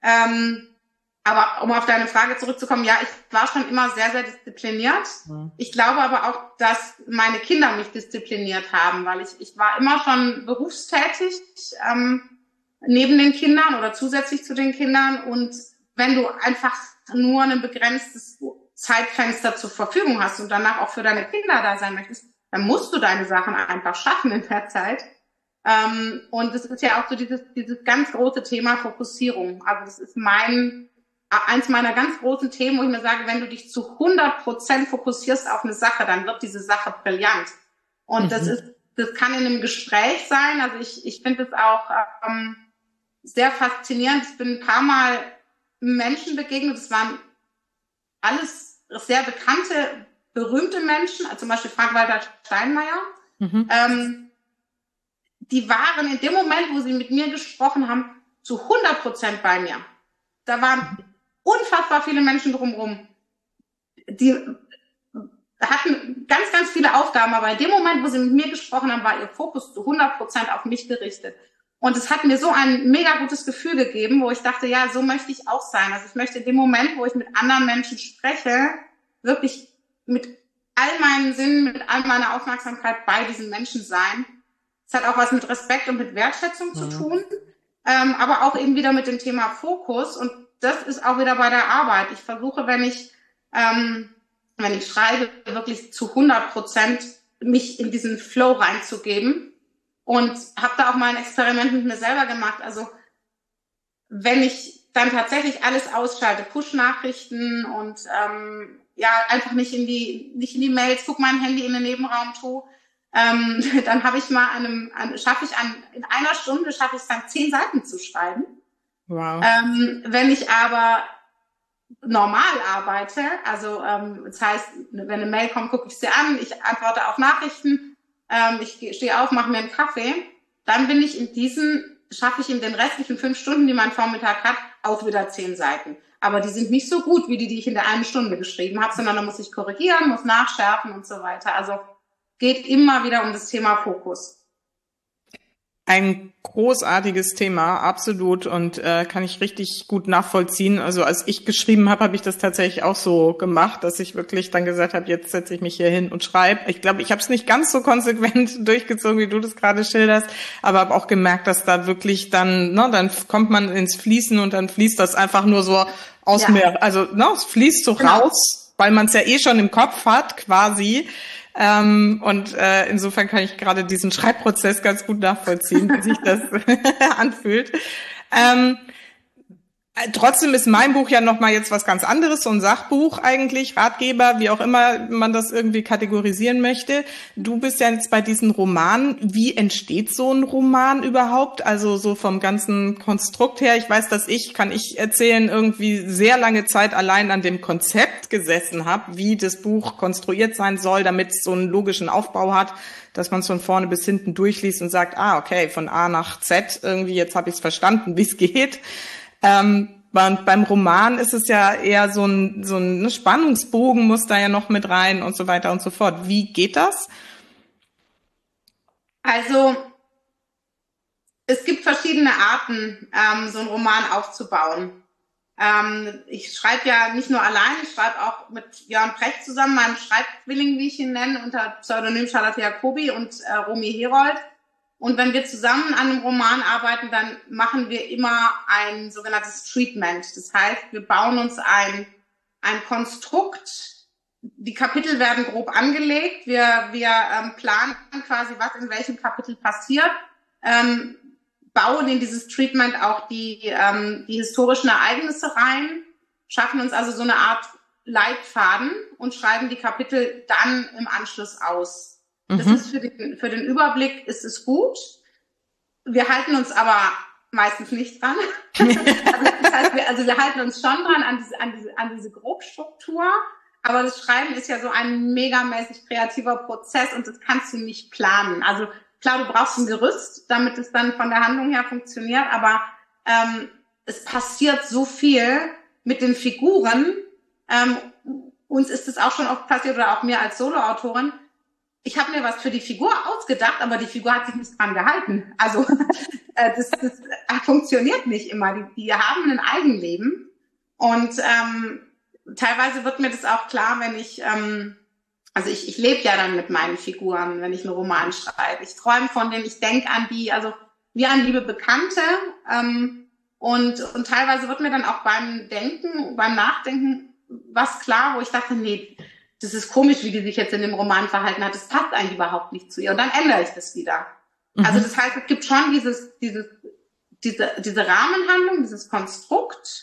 Aber um auf deine Frage zurückzukommen, ja, ich war schon immer sehr, sehr diszipliniert. Ja. Ich glaube aber auch, dass meine Kinder mich diszipliniert haben, weil ich war immer schon berufstätig, neben den Kindern oder zusätzlich zu den Kindern. Und wenn du einfach nur ein begrenztes Zeitfenster zur Verfügung hast und danach auch für deine Kinder da sein möchtest, dann musst du deine Sachen einfach schaffen in der Zeit. Und es ist ja auch so dieses ganz große Thema Fokussierung. Also das ist eins meiner ganz großen Themen, wo ich mir sage, wenn du dich zu 100% fokussierst auf eine Sache, dann wird diese Sache brillant. Und das kann in einem Gespräch sein. Also ich finde es auch sehr faszinierend. Ich bin ein paar Mal Menschen begegnet. Das waren alles sehr bekannte, berühmte Menschen, also zum Beispiel Frank-Walter Steinmeier. Die waren in dem Moment, wo sie mit mir gesprochen haben, zu 100% bei mir. Da waren unfassbar viele Menschen drumherum. Die hatten ganz, ganz viele Aufgaben, aber in dem Moment, wo sie mit mir gesprochen haben, war ihr Fokus zu 100% auf mich gerichtet. Und es hat mir so ein mega gutes Gefühl gegeben, wo ich dachte, ja, so möchte ich auch sein. Also ich möchte in dem Moment, wo ich mit anderen Menschen spreche, wirklich mit all meinen Sinnen, mit all meiner Aufmerksamkeit bei diesen Menschen sein. Es hat auch was mit Respekt und mit Wertschätzung zu tun, aber auch eben wieder mit dem Thema Fokus. Und das ist auch wieder bei der Arbeit. Ich versuche, wenn ich schreibe, wirklich zu 100% mich in diesen Flow reinzugeben. Und habe da auch mal ein Experiment mit mir selber gemacht. Also wenn ich dann tatsächlich alles ausschalte, Push-Nachrichten und einfach nicht in die Mails, guck mein Handy in den Nebenraum tue, dann habe ich mal in einer Stunde schaffe ich es dann 10 Seiten zu schreiben. Wow. Wenn ich aber normal arbeite, also das heißt, wenn eine Mail kommt, gucke ich sie an, ich antworte auf Nachrichten, ich stehe auf, mache mir einen Kaffee, dann schaffe ich in den restlichen 5 Stunden, die mein Vormittag hat, auch wieder 10 Seiten. Aber die sind nicht so gut wie die ich in der einen Stunde geschrieben habe, sondern da muss ich korrigieren, muss nachschärfen und so weiter. Also geht immer wieder um das Thema Fokus. Ein großartiges Thema, absolut, und kann ich richtig gut nachvollziehen. Also als ich geschrieben habe, habe ich das tatsächlich auch so gemacht, dass ich wirklich dann gesagt habe, jetzt setze ich mich hier hin und schreibe. Ich glaube, ich habe es nicht ganz so konsequent durchgezogen, wie du das gerade schilderst, aber habe auch gemerkt, dass da wirklich dann kommt man ins Fließen und dann fließt das einfach nur so aus mir. Also es fließt so raus, weil man es ja eh schon im Kopf hat, quasi. Insofern kann ich gerade diesen Schreibprozess ganz gut nachvollziehen, wie sich das anfühlt. Trotzdem ist mein Buch ja nochmal jetzt was ganz anderes, so ein Sachbuch eigentlich, Ratgeber, wie auch immer man das irgendwie kategorisieren möchte. Du bist ja jetzt bei diesen Romanen. Wie entsteht so ein Roman überhaupt? Also so vom ganzen Konstrukt her. Ich weiß, kann ich erzählen, irgendwie sehr lange Zeit allein an dem Konzept gesessen habe, wie das Buch konstruiert sein soll, damit es so einen logischen Aufbau hat, dass man es von vorne bis hinten durchliest und sagt, okay, von A nach Z irgendwie, jetzt habe ich es verstanden, wie es geht. beim Roman ist es ja eher so ein Spannungsbogen muss da ja noch mit rein und so weiter und so fort. Wie geht das? Also es gibt verschiedene Arten, so einen Roman aufzubauen. Ich schreibe ja nicht nur allein, ich schreibe auch mit Jörn Precht zusammen, meinem Schreibzwilling, wie ich ihn nenne, unter Pseudonym Charlotte Jacobi und Romy Herold. Und wenn wir zusammen an einem Roman arbeiten, dann machen wir immer ein sogenanntes Treatment. Das heißt, wir bauen uns ein Konstrukt. Die Kapitel werden grob angelegt. Wir planen quasi, was in welchem Kapitel passiert. Bauen in dieses Treatment auch die historischen Ereignisse rein, schaffen uns also so eine Art Leitfaden und schreiben die Kapitel dann im Anschluss aus. Das ist für den Überblick ist es gut. Wir halten uns aber meistens nicht dran. Das heißt, wir halten uns schon dran an diese Grobstruktur. Aber das Schreiben ist ja so ein megamäßig kreativer Prozess und das kannst du nicht planen. Also klar, du brauchst ein Gerüst, damit es dann von der Handlung her funktioniert, aber es passiert so viel mit den Figuren. Uns ist es auch schon oft passiert, oder auch mir als Soloautorin. Ich habe mir was für die Figur ausgedacht, aber die Figur hat sich nicht dran gehalten. Also das funktioniert nicht immer. Die haben ein Eigenleben. Und teilweise wird mir das auch klar, wenn ich ich lebe ja dann mit meinen Figuren, wenn ich einen Roman schreibe. Ich träume von denen, ich denke an die, also wie an liebe Bekannte. Und teilweise wird mir dann auch beim Nachdenken was klar, wo ich dachte, nee, das ist komisch, wie die sich jetzt in dem Roman verhalten hat. Das passt eigentlich überhaupt nicht zu ihr. Und dann ändere ich das wieder. Also das heißt, es gibt schon diese Rahmenhandlung, dieses Konstrukt.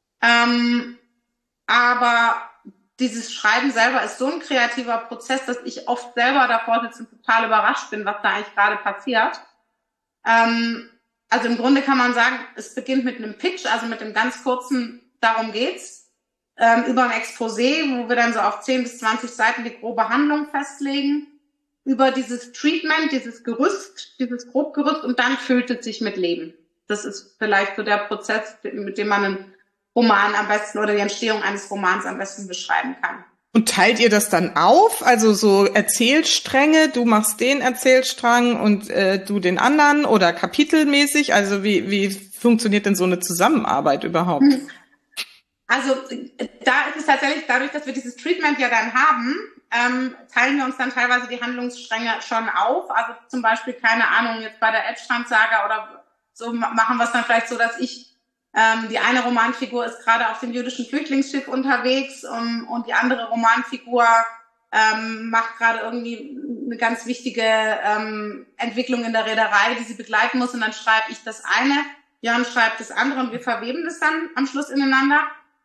Aber dieses Schreiben selber ist so ein kreativer Prozess, dass ich oft selber davor sitze und total überrascht bin, was da eigentlich gerade passiert. Also im Grunde kann man sagen, es beginnt mit einem Pitch, also mit einem ganz kurzen, darum geht's, über ein Exposé, wo wir dann so auf 10 bis 20 Seiten die grobe Handlung festlegen, über dieses Treatment, dieses Gerüst, dieses Grobgerüst, und dann füllt es sich mit Leben. Das ist vielleicht so der Prozess, mit dem man einen Roman am besten oder die Entstehung eines Romans am besten beschreiben kann. Und teilt ihr das dann auf? Also so Erzählstränge, du machst den Erzählstrang und du den anderen, oder kapitelmäßig? Also wie funktioniert denn so eine Zusammenarbeit überhaupt? Also da ist es tatsächlich, dadurch, dass wir dieses Treatment ja dann haben, teilen wir uns dann teilweise die Handlungsstränge schon auf. Also zum Beispiel, keine Ahnung, jetzt bei der Edstrand-Saga oder so machen wir es dann vielleicht so, dass die eine Romanfigur ist gerade auf dem jüdischen Flüchtlingsschiff unterwegs und die andere Romanfigur macht gerade irgendwie eine ganz wichtige Entwicklung in der Reederei, die sie begleiten muss, und dann schreibe ich das eine, Jörn schreibt das andere und wir verweben das dann am Schluss ineinander.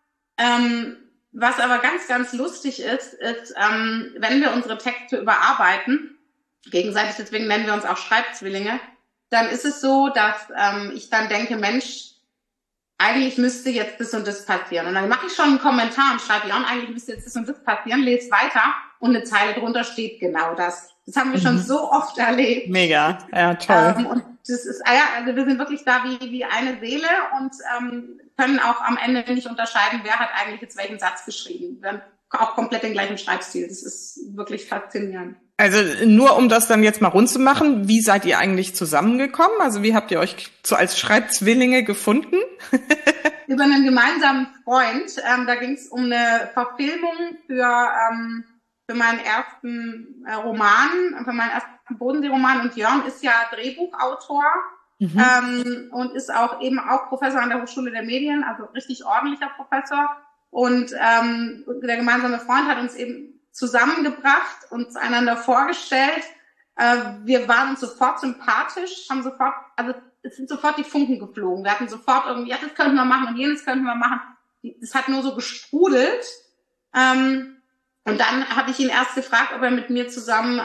Was aber ganz, ganz lustig ist, wenn wir unsere Texte überarbeiten, gegenseitig, deswegen nennen wir uns auch Schreibzwillinge, dann ist es so, dass ich dann denke, Mensch, eigentlich müsste jetzt das und das passieren. Und dann mache ich schon einen Kommentar und schreibe, ja, und eigentlich müsste jetzt das und das passieren, lese weiter und eine Zeile drunter steht genau das. Das haben wir schon so oft erlebt. Mega, ja, toll. Und das ist, also wir sind wirklich da wie eine Seele und können auch am Ende nicht unterscheiden, wer hat eigentlich jetzt welchen Satz geschrieben. Wir haben auch komplett den gleichen Schreibstil. Das ist wirklich faszinierend. Also nur um das dann jetzt mal rund zu machen, wie seid ihr eigentlich zusammengekommen? Also wie habt ihr euch so als Schreibzwillinge gefunden? Über einen gemeinsamen Freund. Da ging es um eine Verfilmung für meinen ersten Roman, für meinen ersten Bodensee-Roman. Und Jörn ist ja Drehbuchautor und ist auch Professor an der Hochschule der Medien, also richtig ordentlicher Professor. Und der gemeinsame Freund hat uns eben zusammengebracht, uns einander vorgestellt. Wir waren uns sofort sympathisch, es sind sofort die Funken geflogen. Wir hatten sofort irgendwie, ja, das könnten wir machen und jenes könnten wir machen. Das hat nur so gesprudelt. Und dann habe ich ihn erst gefragt, ob er mit mir zusammen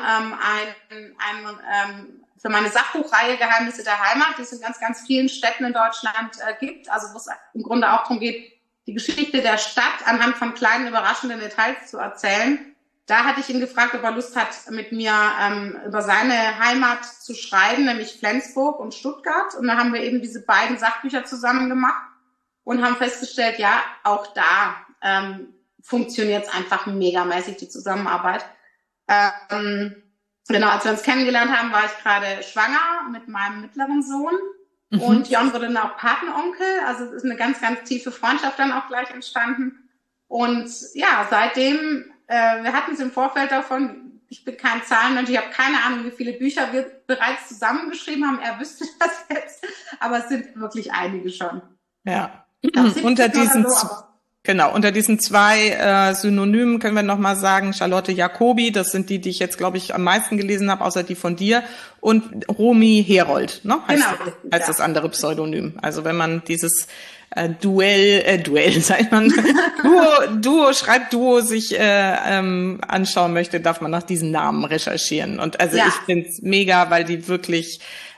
für meine Sachbuchreihe Geheimnisse der Heimat, die es in ganz, ganz vielen Städten in Deutschland gibt, also wo es im Grunde auch darum geht, die Geschichte der Stadt anhand von kleinen, überraschenden Details zu erzählen. Da hatte ich ihn gefragt, ob er Lust hat, mit mir über seine Heimat zu schreiben, nämlich Flensburg und Stuttgart. Und da haben wir eben diese beiden Sachbücher zusammen gemacht. und haben festgestellt, ja, auch da funktioniert es einfach megamäßig, die Zusammenarbeit. Genau, als wir uns kennengelernt haben, war ich gerade schwanger mit meinem mittleren Sohn. Und Jon wurde dann auch Patenonkel. Also es ist eine ganz, ganz tiefe Freundschaft dann auch gleich entstanden. Und ja, seitdem, wir hatten es im Vorfeld davon, ich bin kein Zahlenmensch, ich habe keine Ahnung, wie viele Bücher wir bereits zusammengeschrieben haben. Er wüsste das jetzt, aber es sind wirklich einige schon. Ja, unter diesen... Genau, unter diesen 2 Synonymen können wir nochmal sagen, Charlotte Jacobi, das sind die ich jetzt, glaube ich, am meisten gelesen habe, außer die von dir, und Romy Herold, ne? Heißt das andere Pseudonym. Also wenn man dieses Duell, sagt man, Schreibduo sich anschauen möchte, darf man nach diesen Namen recherchieren. Und also ich find's mega, weil die wirklich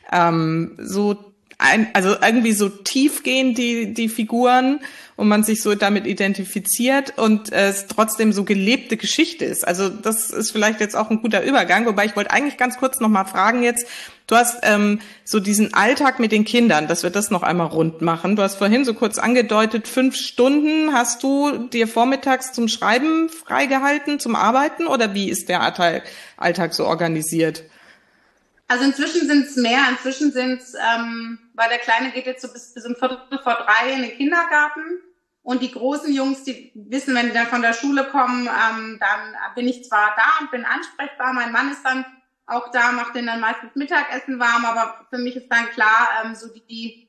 also irgendwie so tief gehen, die Figuren, und man sich so damit identifiziert und es trotzdem so gelebte Geschichte ist. Also das ist vielleicht jetzt auch ein guter Übergang, wobei ich wollte eigentlich ganz kurz noch mal fragen jetzt, du hast so diesen Alltag mit den Kindern, dass wir das noch einmal rund machen. Du hast vorhin so kurz angedeutet, 5 Stunden hast du dir vormittags zum Schreiben freigehalten, zum Arbeiten, oder wie ist der Alltag so organisiert? Also inzwischen sind es mehr. Inzwischen sind es, weil der Kleine geht jetzt so bis um 2:45 in den Kindergarten. Und die großen Jungs, die wissen, wenn die dann von der Schule kommen, dann bin ich zwar da und bin ansprechbar. Mein Mann ist dann auch da, macht denen dann meistens Mittagessen warm. Aber für mich ist dann klar, so die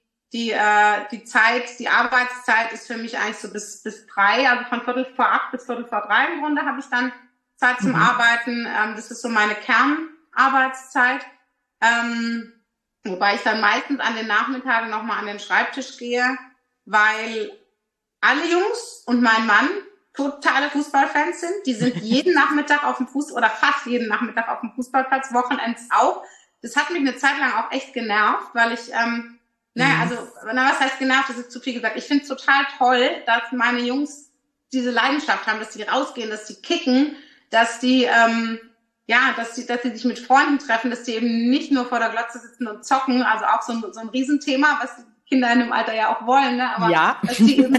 Zeit, die Arbeitszeit ist für mich eigentlich so bis 3. Also von 7:45 bis 7:45 im Grunde habe ich dann Zeit zum Arbeiten. Das ist so meine Kernarbeitszeit. Wobei ich dann meistens an den Nachmittagen nochmal an den Schreibtisch gehe, weil alle Jungs und mein Mann totale Fußballfans sind. Die sind jeden Nachmittag auf dem oder fast jeden Nachmittag auf dem Fußballplatz, Wochenends auch. Das hat mich eine Zeit lang auch echt genervt, weil ich, was heißt genervt, das ist zu viel gesagt. Ich finde es total toll, dass meine Jungs diese Leidenschaft haben, dass die rausgehen, dass die kicken, dass die, dass sie sich mit Freunden treffen, dass die eben nicht nur vor der Glotze sitzen und zocken, also auch so ein Riesenthema, was Kinder in dem Alter ja auch wollen, ne? Aber dass die eben,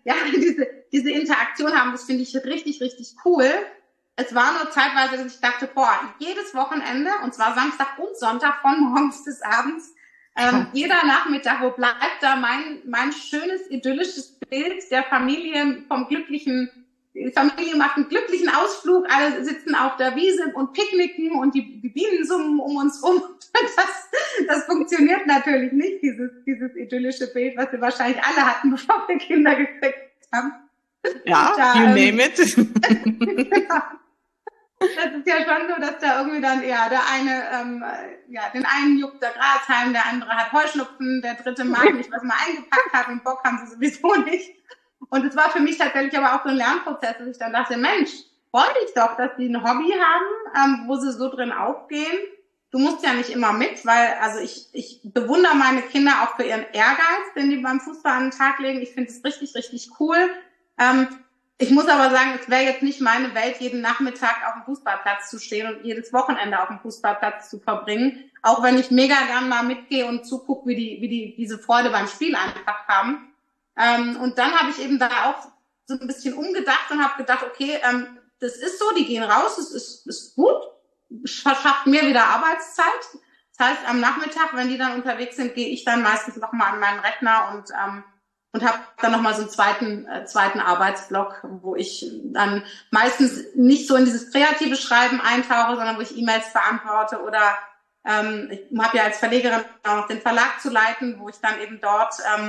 diese Interaktion haben, das finde ich richtig, richtig cool. Es war nur zeitweise, dass ich dachte, jedes Wochenende, und zwar Samstag und Sonntag von morgens bis abends, jeder Nachmittag, wo bleibt da mein schönes, idyllisches Bild der Familie die Familie macht einen glücklichen Ausflug, alle sitzen auf der Wiese und picknicken und die Bienen summen um uns rum. Das funktioniert natürlich nicht, dieses idyllische Bild, was wir wahrscheinlich alle hatten, bevor wir Kinder gekriegt haben. Ja, you name it. Genau. Das ist ja schon so, dass da irgendwie dann der eine, den einen juckt der Grashalm, der andere hat Heuschnupfen, der dritte mag nicht, was man eingepackt hat, und Bock haben sie sowieso nicht. Und es war für mich tatsächlich aber auch so ein Lernprozess, dass ich dann dachte, Mensch, wollte ich doch, dass die ein Hobby haben, wo sie so drin aufgehen. Du musst ja nicht immer mit, weil ich bewundere meine Kinder auch für ihren Ehrgeiz, den die beim Fußball an den Tag legen. Ich finde es richtig, richtig cool. Ich muss aber sagen, es wäre jetzt nicht meine Welt, jeden Nachmittag auf dem Fußballplatz zu stehen und jedes Wochenende auf dem Fußballplatz zu verbringen. Auch wenn ich mega gern mal mitgehe und zugucke, wie die diese Freude beim Spiel einfach haben. Und dann habe ich eben da auch so ein bisschen umgedacht und habe gedacht, okay, das ist so, die gehen raus, es ist gut, verschafft mir wieder Arbeitszeit. Das heißt, am Nachmittag, wenn die dann unterwegs sind, gehe ich dann meistens nochmal an meinen Rechner und habe dann nochmal so einen zweiten Arbeitsblock, wo ich dann meistens nicht so in dieses kreative Schreiben eintauche, sondern wo ich E-Mails beantworte oder ich habe ja als Verlegerin auch noch den Verlag zu leiten, wo ich dann eben dort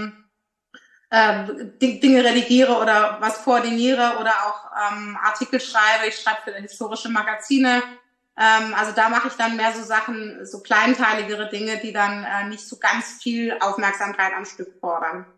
Dinge redigiere oder was koordiniere oder auch Artikel schreibe. Ich schreibe für historische Magazine. Also da mache ich dann mehr so Sachen, so kleinteiligere Dinge, die dann nicht so ganz viel Aufmerksamkeit am Stück fordern.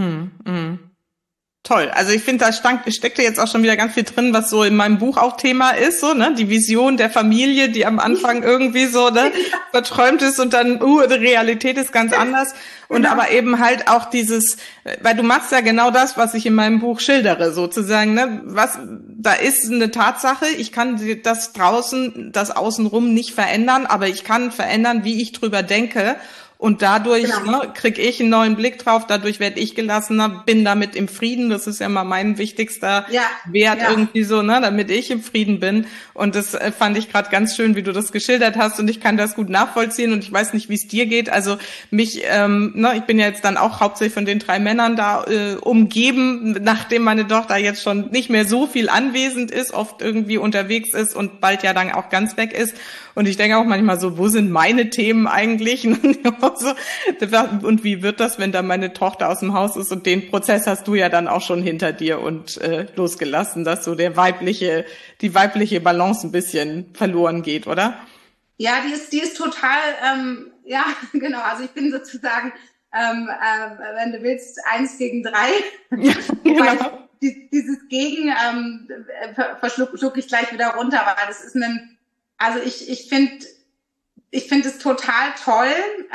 Toll. Also ich finde, da steckte jetzt auch schon wieder ganz viel drin, was so in meinem Buch auch Thema ist, so, ne? Die Vision der Familie, die am Anfang irgendwie so, ne, verträumt ist und dann, die Realität ist ganz anders. Und aber eben halt auch dieses, weil du machst ja genau das, was ich in meinem Buch schildere, sozusagen, ne? Da ist eine Tatsache, ich kann das außenrum nicht verändern, aber ich kann verändern, wie ich drüber denke. Und dadurch Genau. kriege ich einen neuen Blick drauf, dadurch werde ich gelassener, bin damit im Frieden. Das ist ja mal mein wichtigster Ja, Wert ja. irgendwie so, damit ich im Frieden bin. Und das fand ich gerade ganz schön, wie du das geschildert hast. Und ich kann das gut nachvollziehen. Und ich weiß nicht, wie es dir geht. Also mich, ich bin ja jetzt dann auch hauptsächlich von den 3 Männern da umgeben, nachdem meine Tochter jetzt schon nicht mehr so viel anwesend ist, oft irgendwie unterwegs ist und bald ja dann auch ganz weg ist. Und ich denke auch manchmal so, wo sind meine Themen eigentlich? Und wie wird das, wenn da meine Tochter aus dem Haus ist? Und den Prozess hast du ja dann auch schon hinter dir und losgelassen, dass so die weibliche Balance ein bisschen verloren geht, oder? Ja, die ist total, ja, genau. Also ich bin sozusagen, wenn du willst, 1 gegen 3. Ja, genau. Dieses Gegen verschluck ich gleich wieder runter, weil das ist also ich finde es total toll,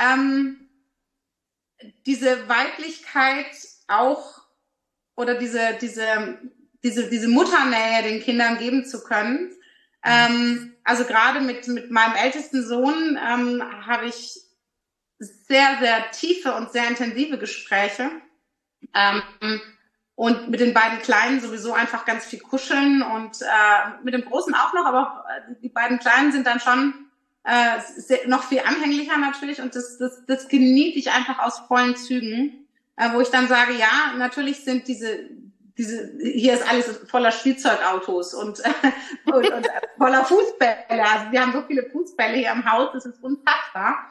diese Weiblichkeit auch oder diese Mutternähe den Kindern geben zu können. Also gerade mit meinem ältesten Sohn habe ich sehr, sehr tiefe und sehr intensive Gespräche. Und mit den beiden Kleinen sowieso einfach ganz viel kuscheln und mit dem Großen auch noch, aber die beiden Kleinen sind dann schon noch viel anhänglicher natürlich und das genieße ich einfach aus vollen Zügen, wo ich dann sage, ja, natürlich sind diese hier ist alles voller Spielzeugautos und voller Fußbälle. Also wir haben so viele Fußbälle hier im Haus, das ist unfassbar.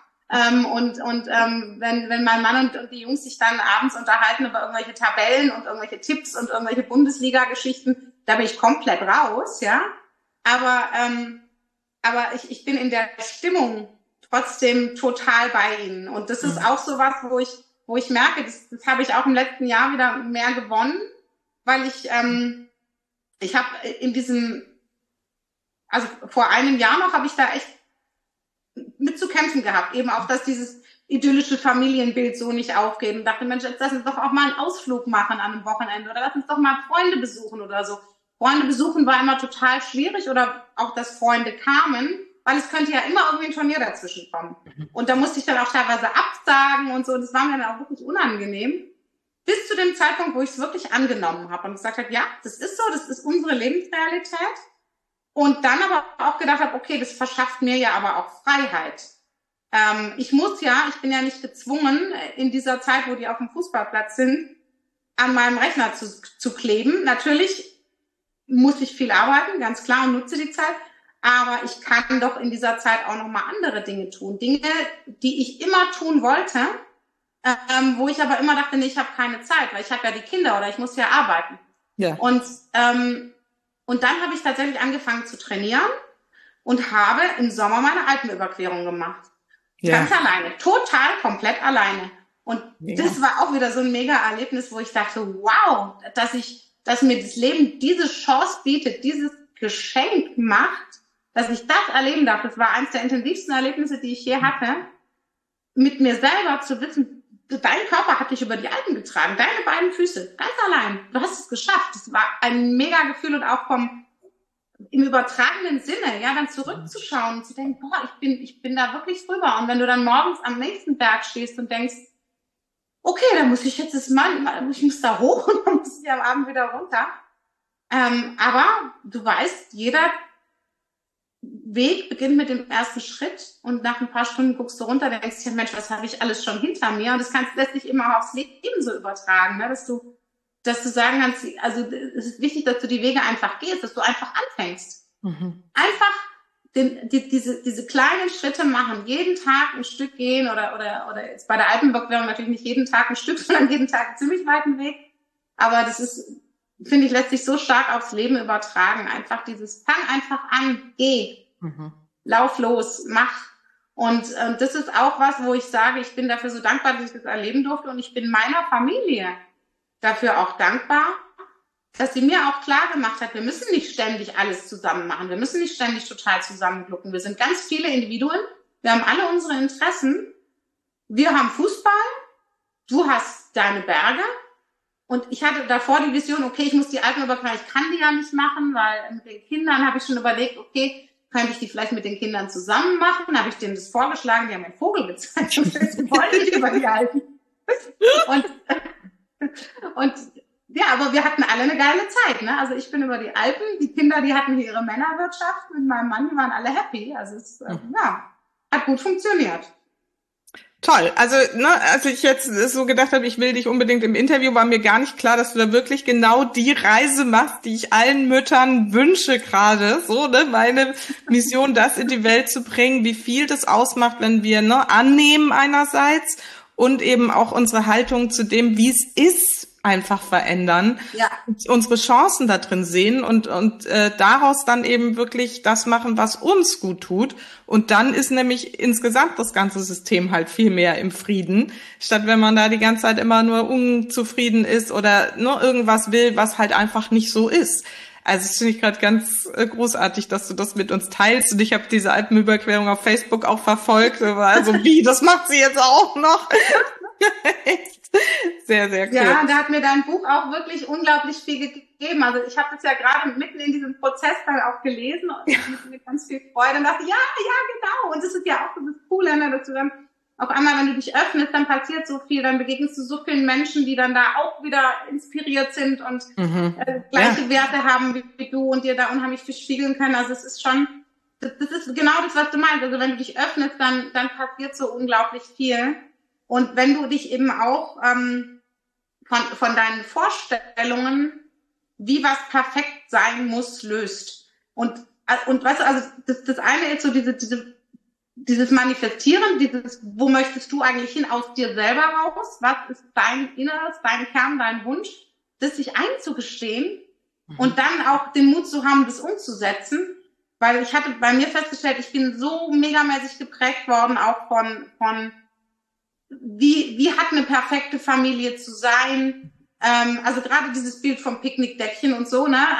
Wenn mein Mann und die Jungs sich dann abends unterhalten über irgendwelche Tabellen und irgendwelche Tipps und irgendwelche Bundesliga-Geschichten, da bin ich komplett raus, ja. Aber ich bin in der Stimmung trotzdem total bei ihnen. Und das ist auch so was, wo ich merke, das habe ich auch im letzten Jahr wieder mehr gewonnen, weil ich habe also vor einem Jahr noch habe ich da echt mit zu kämpfen gehabt, eben auch, dass dieses idyllische Familienbild so nicht aufgeht und dachte, Mensch, jetzt lass uns doch auch mal einen Ausflug machen an einem Wochenende oder lass uns doch mal Freunde besuchen oder so. Freunde besuchen war immer total schwierig oder auch, dass Freunde kamen, weil es könnte ja immer irgendwie ein Turnier dazwischen kommen. Und da musste ich dann auch teilweise absagen und so und das war mir dann auch wirklich unangenehm. Bis zu dem Zeitpunkt, wo ich es wirklich angenommen habe und gesagt habe, ja, das ist so, das ist unsere Lebensrealität. Und dann aber auch gedacht habe, okay, das verschafft mir ja aber auch Freiheit. Ich bin ja nicht gezwungen, in dieser Zeit, wo die auf dem Fußballplatz sind, an meinem Rechner zu kleben. Natürlich muss ich viel arbeiten, ganz klar, und nutze die Zeit. Aber ich kann doch in dieser Zeit auch nochmal andere Dinge tun. Dinge, die ich immer tun wollte, wo ich aber immer dachte, nee, ich habe keine Zeit, weil ich habe ja die Kinder oder ich muss ja arbeiten. Ja. Und dann habe ich tatsächlich angefangen zu trainieren und habe im Sommer meine Alpenüberquerung gemacht. Ja. Ganz alleine, total, komplett alleine. Und das war auch wieder so ein Mega-Erlebnis, wo ich dachte, wow, dass mir das Leben diese Chance bietet, dieses Geschenk macht, dass ich das erleben darf. Das war eines der intensivsten Erlebnisse, die ich je hatte, mit mir selber zu wissen, dein Körper hat dich über die Alpen getragen, deine beiden Füße, ganz allein. Du hast es geschafft. Das war ein mega Gefühl und auch im übertragenen Sinne, ja, dann zurückzuschauen und zu denken, boah, ich bin da wirklich drüber. Und wenn du dann morgens am nächsten Berg stehst und denkst, okay, dann muss ich jetzt ich muss da hoch und dann muss ich am Abend wieder runter. Aber du weißt, jeder Weg beginnt mit dem ersten Schritt und nach ein paar Stunden guckst du runter, denkst dir, Mensch, was habe ich alles schon hinter mir? Und das lässt sich immer aufs Leben so übertragen, ne? Dass du sagen kannst, also es ist wichtig, dass du die Wege einfach gehst, dass du einfach anfängst. Mhm. Einfach diese kleinen Schritte machen, jeden Tag ein Stück gehen oder jetzt bei der Alpenüberquerung natürlich nicht jeden Tag ein Stück, sondern jeden Tag einen ziemlich weiten Weg. Aber das ist, finde ich, lässt sich so stark aufs Leben übertragen. Einfach fang einfach an, geh, lauf los, mach. Und das ist auch was, wo ich sage, ich bin dafür so dankbar, dass ich das erleben durfte und ich bin meiner Familie dafür auch dankbar, dass sie mir auch klar gemacht hat, wir müssen nicht ständig alles zusammen machen, wir müssen nicht ständig total zusammenglucken. Wir sind ganz viele Individuen, wir haben alle unsere Interessen, wir haben Fußball, du hast deine Berge. Und ich hatte davor die Vision, okay, ich muss die Alpen überqueren, ich kann die ja nicht machen, weil mit den Kindern habe ich schon überlegt, okay, könnte ich die vielleicht mit den Kindern zusammen machen? Habe ich denen das vorgeschlagen, die haben einen Vogel gezeigt und wollte ich über die Alpen. Und ja, aber wir hatten alle eine geile Zeit, ne? Also ich bin über die Alpen, die Kinder, die hatten hier ihre Männerwirtschaft mit meinem Mann, die waren alle happy. Also es, ja, hat gut funktioniert. Toll. Also, als ich jetzt so gedacht habe, ich will dich unbedingt im Interview, war mir gar nicht klar, dass du da wirklich genau die Reise machst, die ich allen Müttern wünsche gerade. So, ne, meine Mission, das in die Welt zu bringen, wie viel das ausmacht, wenn wir annehmen einerseits und eben auch unsere Haltung zu dem, wie es ist, einfach verändern, unsere Chancen da drin sehen und daraus dann eben wirklich das machen, was uns gut tut. Und dann ist nämlich insgesamt das ganze System halt viel mehr im Frieden, statt wenn man da die ganze Zeit immer nur unzufrieden ist oder nur irgendwas will, was halt einfach nicht so ist. Also das finde ich gerade ganz großartig, dass du das mit uns teilst. Und ich habe diese Alpenüberquerung auf Facebook auch verfolgt. Also wie, das macht sie jetzt auch noch? Sehr, sehr cool. Ja, da hat mir dein Buch auch wirklich unglaublich viel gegeben. Also ich habe das ja gerade mitten in diesem Prozess dann auch gelesen und mit ganz viel Freude und dachte, ja, genau. Und das ist ja auch so das Coole, ne, dass du dann auf einmal, wenn du dich öffnest, dann passiert so viel, dann begegnest du so vielen Menschen, die dann da auch wieder inspiriert sind und gleiche Werte haben wie du und dir da unheimlich viel spiegeln können. Also es ist schon, das ist genau das, was du meinst. Also wenn du dich öffnest, dann passiert so unglaublich viel. Und wenn du dich eben auch von deinen Vorstellungen, wie was perfekt sein muss, löst. Und weißt du, also das eine ist so dieses Manifestieren, wo möchtest du eigentlich hin aus dir selber raus? Was ist dein Inneres, dein Kern, dein Wunsch? Das sich einzugestehen und dann auch den Mut zu haben, das umzusetzen. Weil ich hatte bei mir festgestellt, ich bin so megamäßig geprägt worden, auch von wie hat eine perfekte Familie zu sein? Also gerade dieses Bild vom Picknickdeckchen und so, ne?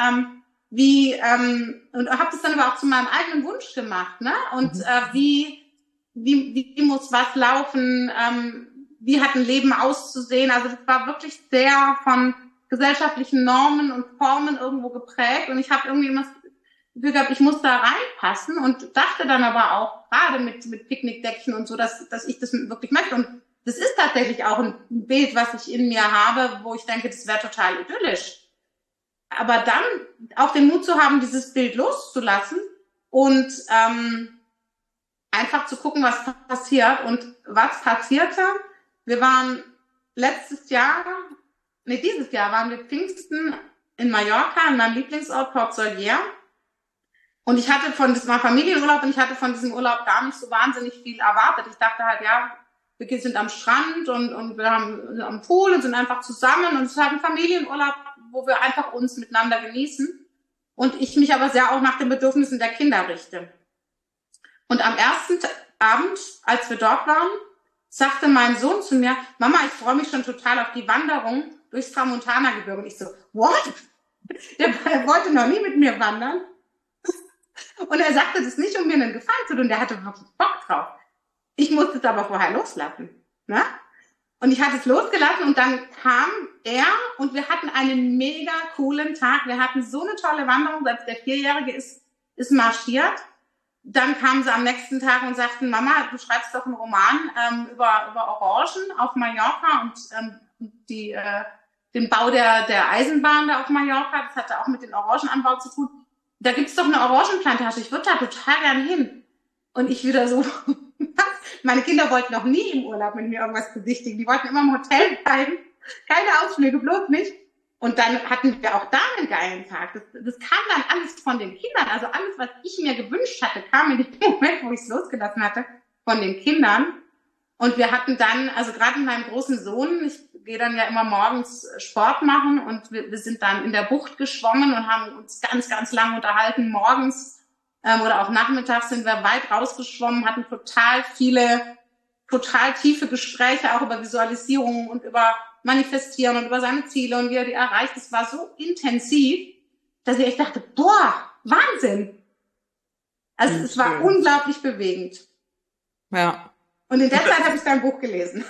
Und habe das dann aber auch zu meinem eigenen Wunsch gemacht, ne? Und wie muss was laufen? Wie hat ein Leben auszusehen? Also das war wirklich sehr von gesellschaftlichen Normen und Formen irgendwo geprägt. Und ich habe irgendwie immer das Gefühl gehabt, ich muss da reinpassen und dachte dann aber auch gerade mit Picknickdeckchen und so, dass ich das wirklich möchte. Und das ist tatsächlich auch ein Bild, was ich in mir habe, wo ich denke, das wäre total idyllisch. Aber dann auch den Mut zu haben, dieses Bild loszulassen und einfach zu gucken, was passiert. Und was passierte? Wir waren dieses Jahr waren wir Pfingsten in Mallorca, in meinem Lieblingsort Port Solier. Und das war Familienurlaub und ich hatte von diesem Urlaub gar nicht so wahnsinnig viel erwartet. Ich dachte halt, ja, wir sind am Strand und wir sind am Pool und sind einfach zusammen und es ist halt ein Familienurlaub, wo wir einfach uns miteinander genießen. Und ich mich aber sehr auch nach den Bedürfnissen der Kinder richte. Und am ersten Abend, als wir dort waren, sagte mein Sohn zu mir, Mama, ich freue mich schon total auf die Wanderung durchs Tramontana-Gebirge. Und ich so, what? Der wollte noch nie mit mir wandern. Und er sagte das nicht, um mir einen Gefallen zu tun. Der hatte wirklich Bock drauf. Ich musste es aber vorher loslassen. Ne? Und ich hatte es losgelassen und dann kam er und wir hatten einen mega coolen Tag. Wir hatten so eine tolle Wanderung, selbst der 4-Jährige ist marschiert. Dann kamen sie am nächsten Tag und sagten, Mama, du schreibst doch einen Roman über Orangen auf Mallorca und den Bau der Eisenbahn da auf Mallorca. Das hatte auch mit dem Orangenanbau zu tun. Da gibt's doch eine Orangenplantage. Ich würde da total gern hin. Und ich wieder so, meine Kinder wollten noch nie im Urlaub mit mir irgendwas besichtigen. Die wollten immer im Hotel bleiben. Keine Ausflüge, bloß nicht. Und dann hatten wir auch da einen geilen Tag. Das kam dann alles von den Kindern. Also alles, was ich mir gewünscht hatte, kam in dem Moment, wo ich es losgelassen hatte, von den Kindern. Und wir hatten dann, also gerade mit meinem großen Sohn, ich gehe dann ja immer morgens Sport machen und wir sind dann in der Bucht geschwommen und haben uns ganz, ganz lang unterhalten. Morgens oder auch nachmittags sind wir weit rausgeschwommen, hatten total tiefe Gespräche auch über Visualisierung und über Manifestieren und über seine Ziele und wie er die erreicht. Das war so intensiv, dass ich echt dachte, boah, Wahnsinn. Also es war unglaublich bewegend. Ja. Und in der Zeit habe ich dein Buch gelesen.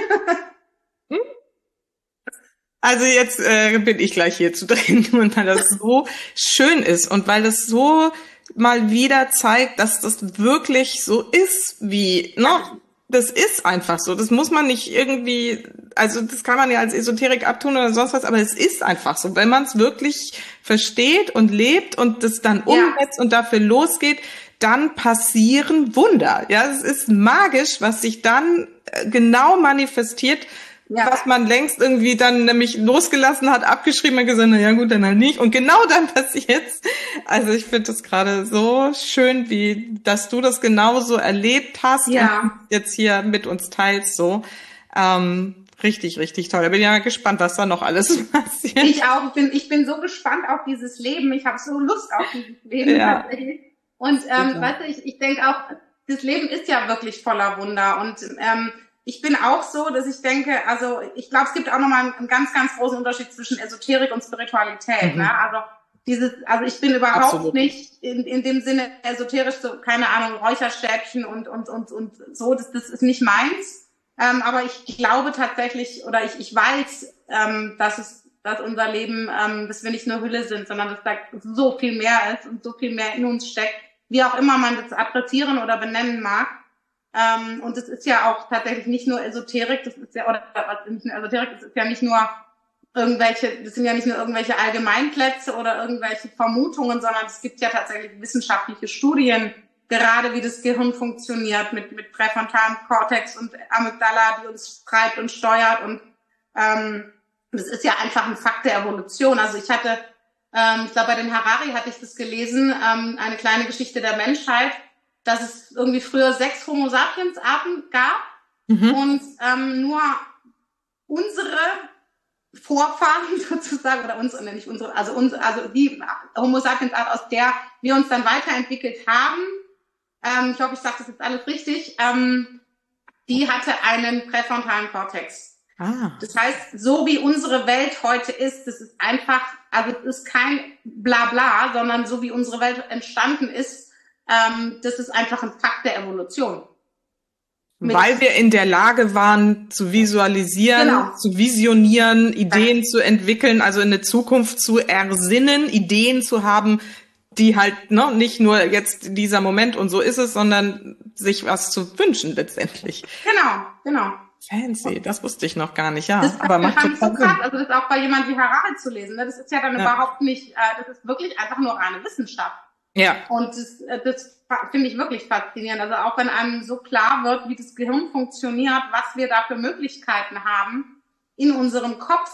Also jetzt bin ich gleich hier zu drehen und weil das so schön ist und weil das so mal wieder zeigt, dass das wirklich so ist, wie, ne? Das ist einfach so. Das muss man nicht irgendwie, also das kann man ja als Esoterik abtun oder sonst was, aber es ist einfach so. Wenn man es wirklich versteht und lebt und das dann umsetzt und dafür losgeht, dann passieren Wunder. Ja, es ist magisch, was sich dann genau manifestiert, was man längst irgendwie dann nämlich losgelassen hat, abgeschrieben und gesagt, na ja gut, dann halt nicht. Und genau dann passiert's. Also ich finde das gerade so schön, wie, dass du das genauso erlebt hast und jetzt hier mit uns teilst, so. Richtig, richtig toll. Da bin ich ja gespannt, was da noch alles passiert. Ich auch. Ich bin so gespannt auf dieses Leben. Ich habe so Lust auf dieses Leben tatsächlich. Und weißt du, ich denke auch, das Leben ist ja wirklich voller Wunder. Und ich bin auch so, dass ich denke, also ich glaube, es gibt auch nochmal einen ganz, ganz großen Unterschied zwischen Esoterik und Spiritualität. Ne? Also ich bin überhaupt nicht in dem Sinne esoterisch, so, keine Ahnung, Räucherstäbchen und so, das ist nicht meins. Aber ich glaube tatsächlich, oder ich weiß, dass unser Leben, dass wir nicht nur Hülle sind, sondern dass da so viel mehr ist und so viel mehr in uns steckt, wie auch immer man das adressieren oder benennen mag. Und es ist ja auch tatsächlich nicht nur Esoterik, das ist ja, oder nicht nur Esoterik, das ist ja nicht nur das sind ja nicht nur irgendwelche Allgemeinplätze oder irgendwelche Vermutungen, sondern es gibt ja tatsächlich wissenschaftliche Studien, gerade wie das Gehirn funktioniert mit präfrontalem Kortex und Amygdala, die uns treibt und steuert. Und das ist ja einfach ein Fakt der Evolution. Also ich hatte, ich glaube bei den Harari hatte ich das gelesen, eine kleine Geschichte der Menschheit, dass es irgendwie früher 6 Homo sapiens Arten gab und nur unsere Vorfahren sozusagen, oder unsere, nicht unsere, also die Homo sapiens Art, aus der wir uns dann weiterentwickelt haben, ich hoffe, ich sage das jetzt alles richtig, die hatte einen präfrontalen Kortex. Das heißt, so wie unsere Welt heute ist, das ist einfach, also es ist kein Blabla, sondern so wie unsere Welt entstanden ist, das ist einfach ein Fakt der Evolution. Weil wir in der Lage waren, zu visualisieren, zu visionieren, Ideen zu entwickeln, also in eine Zukunft zu ersinnen, Ideen zu haben, die halt nicht nur jetzt dieser Moment und so ist es, sondern sich was zu wünschen letztendlich. Genau. Fancy, das wusste ich noch gar nicht, ja. Das aber macht total so krass, also das auch bei jemand wie Harari zu lesen, ne? Das ist ja dann überhaupt nicht, das ist wirklich einfach nur reine Wissenschaft. Ja. Und das finde ich wirklich faszinierend. Also auch wenn einem so klar wird, wie das Gehirn funktioniert, was wir da für Möglichkeiten haben, in unserem Kopf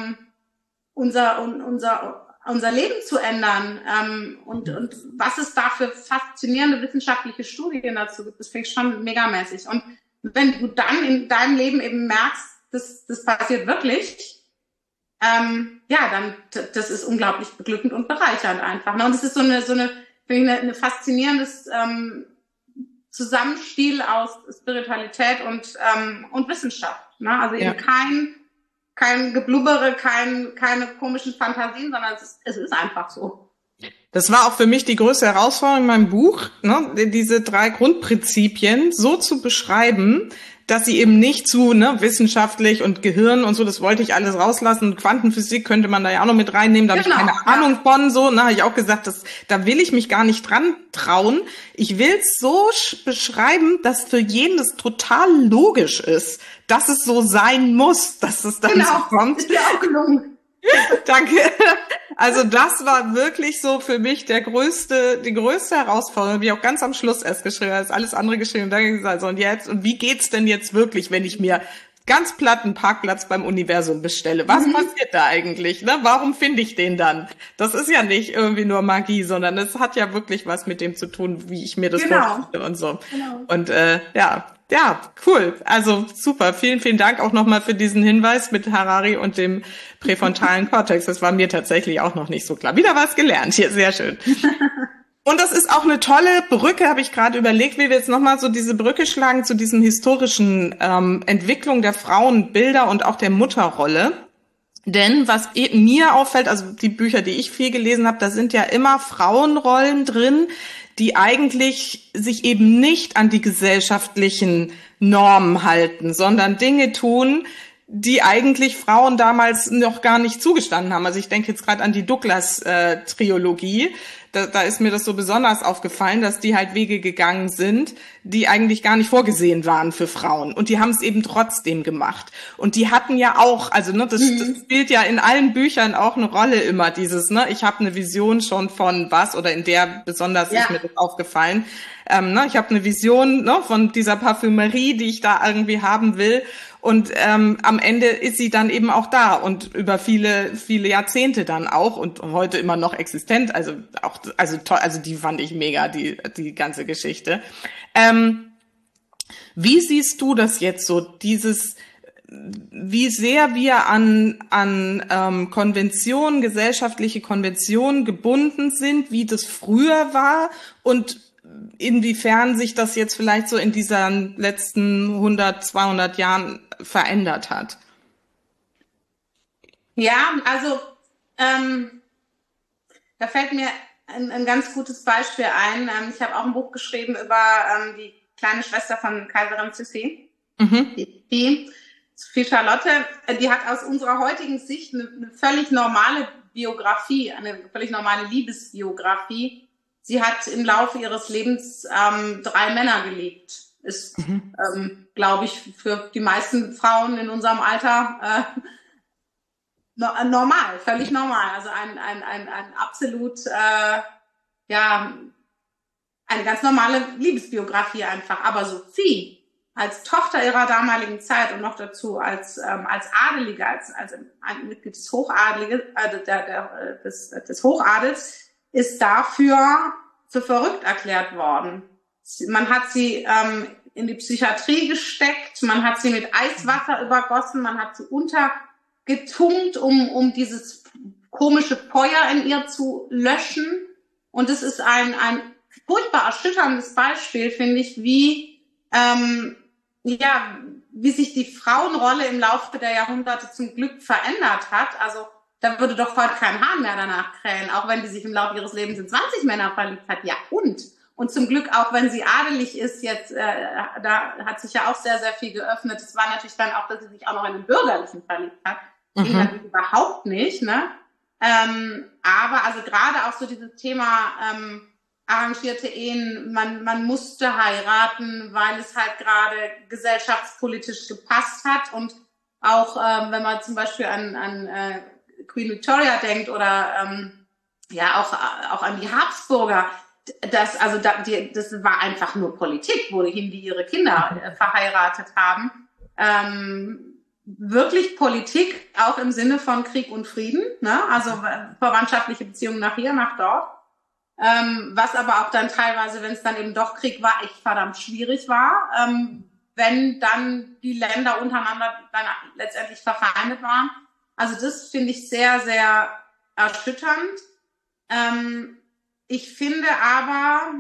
unser Leben zu ändern und was es da für faszinierende wissenschaftliche Studien dazu gibt, das finde ich schon megamäßig. Und wenn du dann in deinem Leben eben merkst, das passiert wirklich, dann das ist unglaublich beglückend und bereichernd einfach. Ne? Und es ist so eine faszinierendes Zusammenspiel aus Spiritualität und Wissenschaft. Ne? Also eben kein Geblubbere, keine komischen Fantasien, sondern es ist einfach so. Das war auch für mich die größte Herausforderung in meinem Buch, ne, diese 3 Grundprinzipien so zu beschreiben, dass sie eben nicht zu wissenschaftlich und Gehirn und so, das wollte ich alles rauslassen. Quantenphysik könnte man da ja auch noch mit reinnehmen, da habe ich keine Ahnung von, so, habe ich auch gesagt, da will ich mich gar nicht dran trauen. Ich will es so beschreiben, dass für jeden das total logisch ist, dass es so sein muss, dass es dann so kommt. Ist dir auch gelungen. Danke. Also das war wirklich so für mich die größte Herausforderung, wie ich auch ganz am Schluss erst geschrieben habe, alles andere geschrieben und dann gesagt, so und jetzt, und wie geht's denn jetzt wirklich, wenn ich mir ganz platt einen Parkplatz beim Universum bestelle? Was passiert da eigentlich? Ne? Warum finde ich den dann? Das ist ja nicht irgendwie nur Magie, sondern es hat ja wirklich was mit dem zu tun, wie ich mir das vorstelle und so. Genau. Und ja, cool. Also super. Vielen, vielen Dank auch nochmal für diesen Hinweis mit Harari und dem präfrontalen Kortex. Das war mir tatsächlich auch noch nicht so klar. Wieder was gelernt hier. Sehr schön. Und das ist auch eine tolle Brücke, habe ich gerade überlegt, wie wir jetzt nochmal so diese Brücke schlagen zu diesem historischen Entwicklung der Frauenbilder und auch der Mutterrolle. Denn was mir auffällt, also die Bücher, die ich viel gelesen habe, da sind ja immer Frauenrollen drin, die eigentlich sich eben nicht an die gesellschaftlichen Normen halten, sondern Dinge tun, die eigentlich Frauen damals noch gar nicht zugestanden haben. Also ich denke jetzt gerade an die Douglas-Trilogie. Da ist mir das so besonders aufgefallen, dass die halt Wege gegangen sind, die eigentlich gar nicht vorgesehen waren für Frauen. Und die haben es eben trotzdem gemacht. Und die hatten ja auch, also ne, das spielt ja in allen Büchern auch eine Rolle immer, dieses, ne, ich habe eine Vision schon von was, oder in der besonders ist mir das aufgefallen. Ich habe eine Vision, ne, von dieser Parfümerie, die ich da irgendwie haben will. Und am Ende ist sie dann eben auch da und über viele, viele Jahrzehnte dann auch und heute immer noch existent. Also toll, also die fand ich mega, die ganze Geschichte. Wie siehst du das jetzt so, wie sehr wir an Konventionen, gesellschaftliche Konventionen gebunden sind, wie das früher war und inwiefern sich das jetzt vielleicht so in diesen letzten 100, 200 Jahren verändert hat? Ja, also da fällt mir ein ganz gutes Beispiel ein. Ich habe auch ein Buch geschrieben über die kleine Schwester von Kaiserin Sissi, die Sophie Charlotte. Die hat aus unserer heutigen Sicht eine völlig normale Biografie, eine völlig normale Liebesbiografie. Sie hat im Laufe ihres Lebens 3 Männer geliebt. Ist, glaube ich, für die meisten Frauen in unserem Alter normal, völlig normal. Also ein absolut, eine ganz normale Liebesbiografie einfach. Aber Sophie, als Tochter ihrer damaligen Zeit und noch dazu als Adelige, als ein Mitglied des des Hochadels, ist dafür für verrückt erklärt worden. Man hat sie in die Psychiatrie gesteckt, man hat sie mit Eiswasser übergossen, man hat sie untergetunkt, um dieses komische Feuer in ihr zu löschen. Und es ist ein furchtbar erschütterndes Beispiel, finde ich, wie sich die Frauenrolle im Laufe der Jahrhunderte zum Glück verändert hat. Also da würde doch heute kein Hahn mehr danach krähen, auch wenn die sich im Laufe ihres Lebens in 20 Männer verliebt hat. Ja, und zum Glück auch, wenn sie adelig ist, jetzt da hat sich ja auch sehr, sehr viel geöffnet. Es war natürlich dann auch, dass sie sich auch noch in den Bürgerlichen verliebt hat. Ging natürlich überhaupt nicht, ne? Aber also gerade auch so dieses Thema arrangierte Ehen, man musste heiraten, weil es halt gerade gesellschaftspolitisch gepasst hat. Und auch wenn man zum Beispiel an Queen Victoria denkt oder auch an die Habsburger, das war einfach nur Politik, wohin die ihre Kinder verheiratet haben. Wirklich Politik, auch im Sinne von Krieg und Frieden, ne? Also verwandtschaftliche Beziehungen nach hier, nach dort. Was aber auch dann teilweise, wenn es dann eben doch Krieg war, echt verdammt schwierig war, wenn dann die Länder untereinander dann letztendlich verfeindet waren. Also das finde ich sehr, sehr erschütternd. Ich finde aber,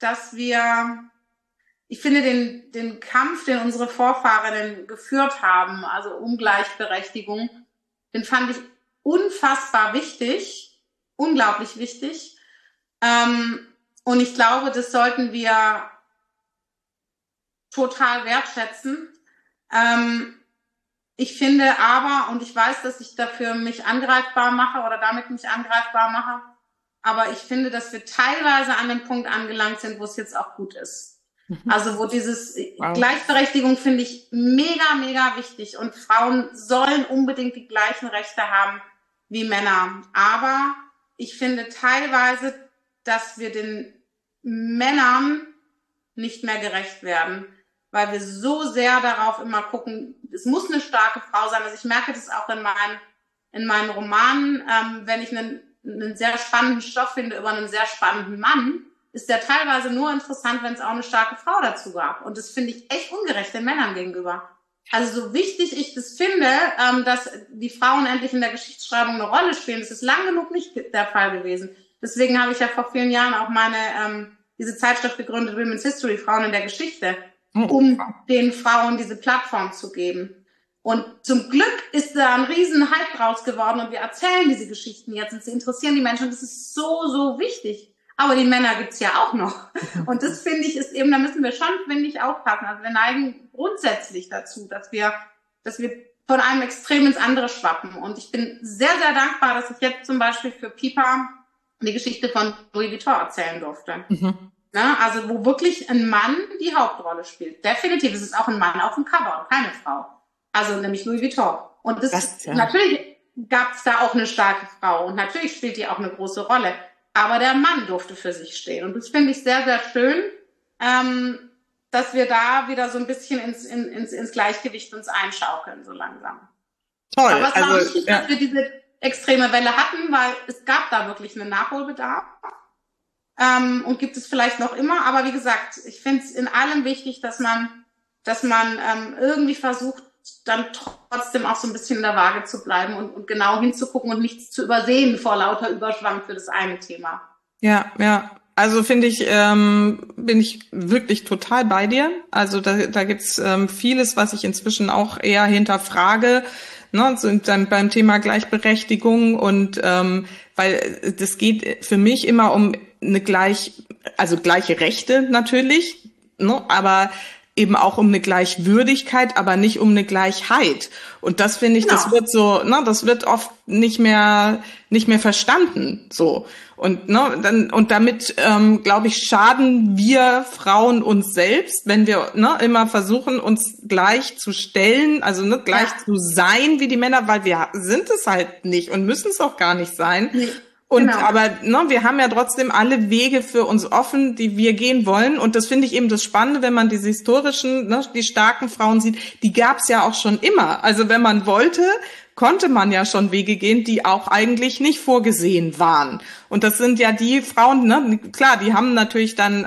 den Kampf, den unsere Vorfahren geführt haben, also um Gleichberechtigung, den fand ich unfassbar wichtig, unglaublich wichtig. Und ich glaube, das sollten wir total wertschätzen. Ich finde aber, und ich weiß, dass ich dafür mich angreifbar mache oder damit mich angreifbar mache, aber ich finde, dass wir teilweise an dem Punkt angelangt sind, wo es jetzt auch gut ist. Also wo Gleichberechtigung finde ich mega, mega wichtig und Frauen sollen unbedingt die gleichen Rechte haben wie Männer. Aber ich finde teilweise, dass wir den Männern nicht mehr gerecht werden, weil wir so sehr darauf immer gucken, es muss eine starke Frau sein. Also ich merke das auch in meinen Romanen, wenn ich einen sehr spannenden Stoff finde über einen sehr spannenden Mann, ist der teilweise nur interessant, wenn es auch eine starke Frau dazu gab. Und das finde ich echt ungerecht den Männern gegenüber. Also so wichtig ich das finde, dass die Frauen endlich in der Geschichtsschreibung eine Rolle spielen, das ist lang genug nicht der Fall gewesen. Deswegen habe ich ja vor vielen Jahren auch diese Zeitschrift gegründet, Women's History, Frauen in der Geschichte, um den Frauen diese Plattform zu geben. Und zum Glück ist da ein riesen Hype draus geworden und wir erzählen diese Geschichten jetzt und sie interessieren die Menschen und das ist so, so wichtig. Aber die Männer gibt's ja auch noch. Und das finde ich ist eben, da müssen wir schon, finde ich, aufpassen. Also wir neigen grundsätzlich dazu, dass wir von einem Extrem ins andere schwappen. Und ich bin sehr, sehr dankbar, dass ich jetzt zum Beispiel für Pipa die Geschichte von Louis Vuitton erzählen durfte. Ne? Also wo wirklich ein Mann die Hauptrolle spielt. Definitiv, es ist auch ein Mann auf dem Cover und keine Frau. Also nämlich Louis Vuitton. Und natürlich gab es da auch eine starke Frau und natürlich spielt die auch eine große Rolle. Aber der Mann durfte für sich stehen. Und das finde ich sehr, sehr schön, dass wir da wieder so ein bisschen ins Gleichgewicht uns einschaukeln, so langsam. Toll. Aber es war wichtig, dass wir diese extreme Welle hatten, weil es gab da wirklich einen Nachholbedarf. Und gibt es vielleicht noch immer. Aber wie gesagt, ich finde es in allem wichtig, dass man irgendwie versucht, dann trotzdem auch so ein bisschen in der Waage zu bleiben und genau hinzugucken und nichts zu übersehen vor lauter Überschwang für das eine Thema. Ja, ja. Also bin ich wirklich total bei dir. Also da gibt's vieles, was ich inzwischen auch eher hinterfrage, ne, sind dann beim Thema Gleichberechtigung und weil das geht für mich immer um gleiche Rechte natürlich, ne, aber eben auch um eine Gleichwürdigkeit, aber nicht um eine Gleichheit. Und das finde ich, das wird oft nicht mehr verstanden, so. Und, und damit, glaube ich, schaden wir Frauen uns selbst, wenn wir, immer versuchen, uns gleich zu stellen, also, gleich zu sein wie die Männer, weil wir sind es halt nicht und müssen es auch gar nicht sein. Nee. Und aber wir haben ja trotzdem alle Wege für uns offen, die wir gehen wollen. Und das finde ich eben das Spannende, wenn man diese historischen, die starken Frauen sieht, die gab es ja auch schon immer. Also wenn man wollte, konnte man ja schon Wege gehen, die auch eigentlich nicht vorgesehen waren. Und das sind ja die Frauen, klar, die haben natürlich dann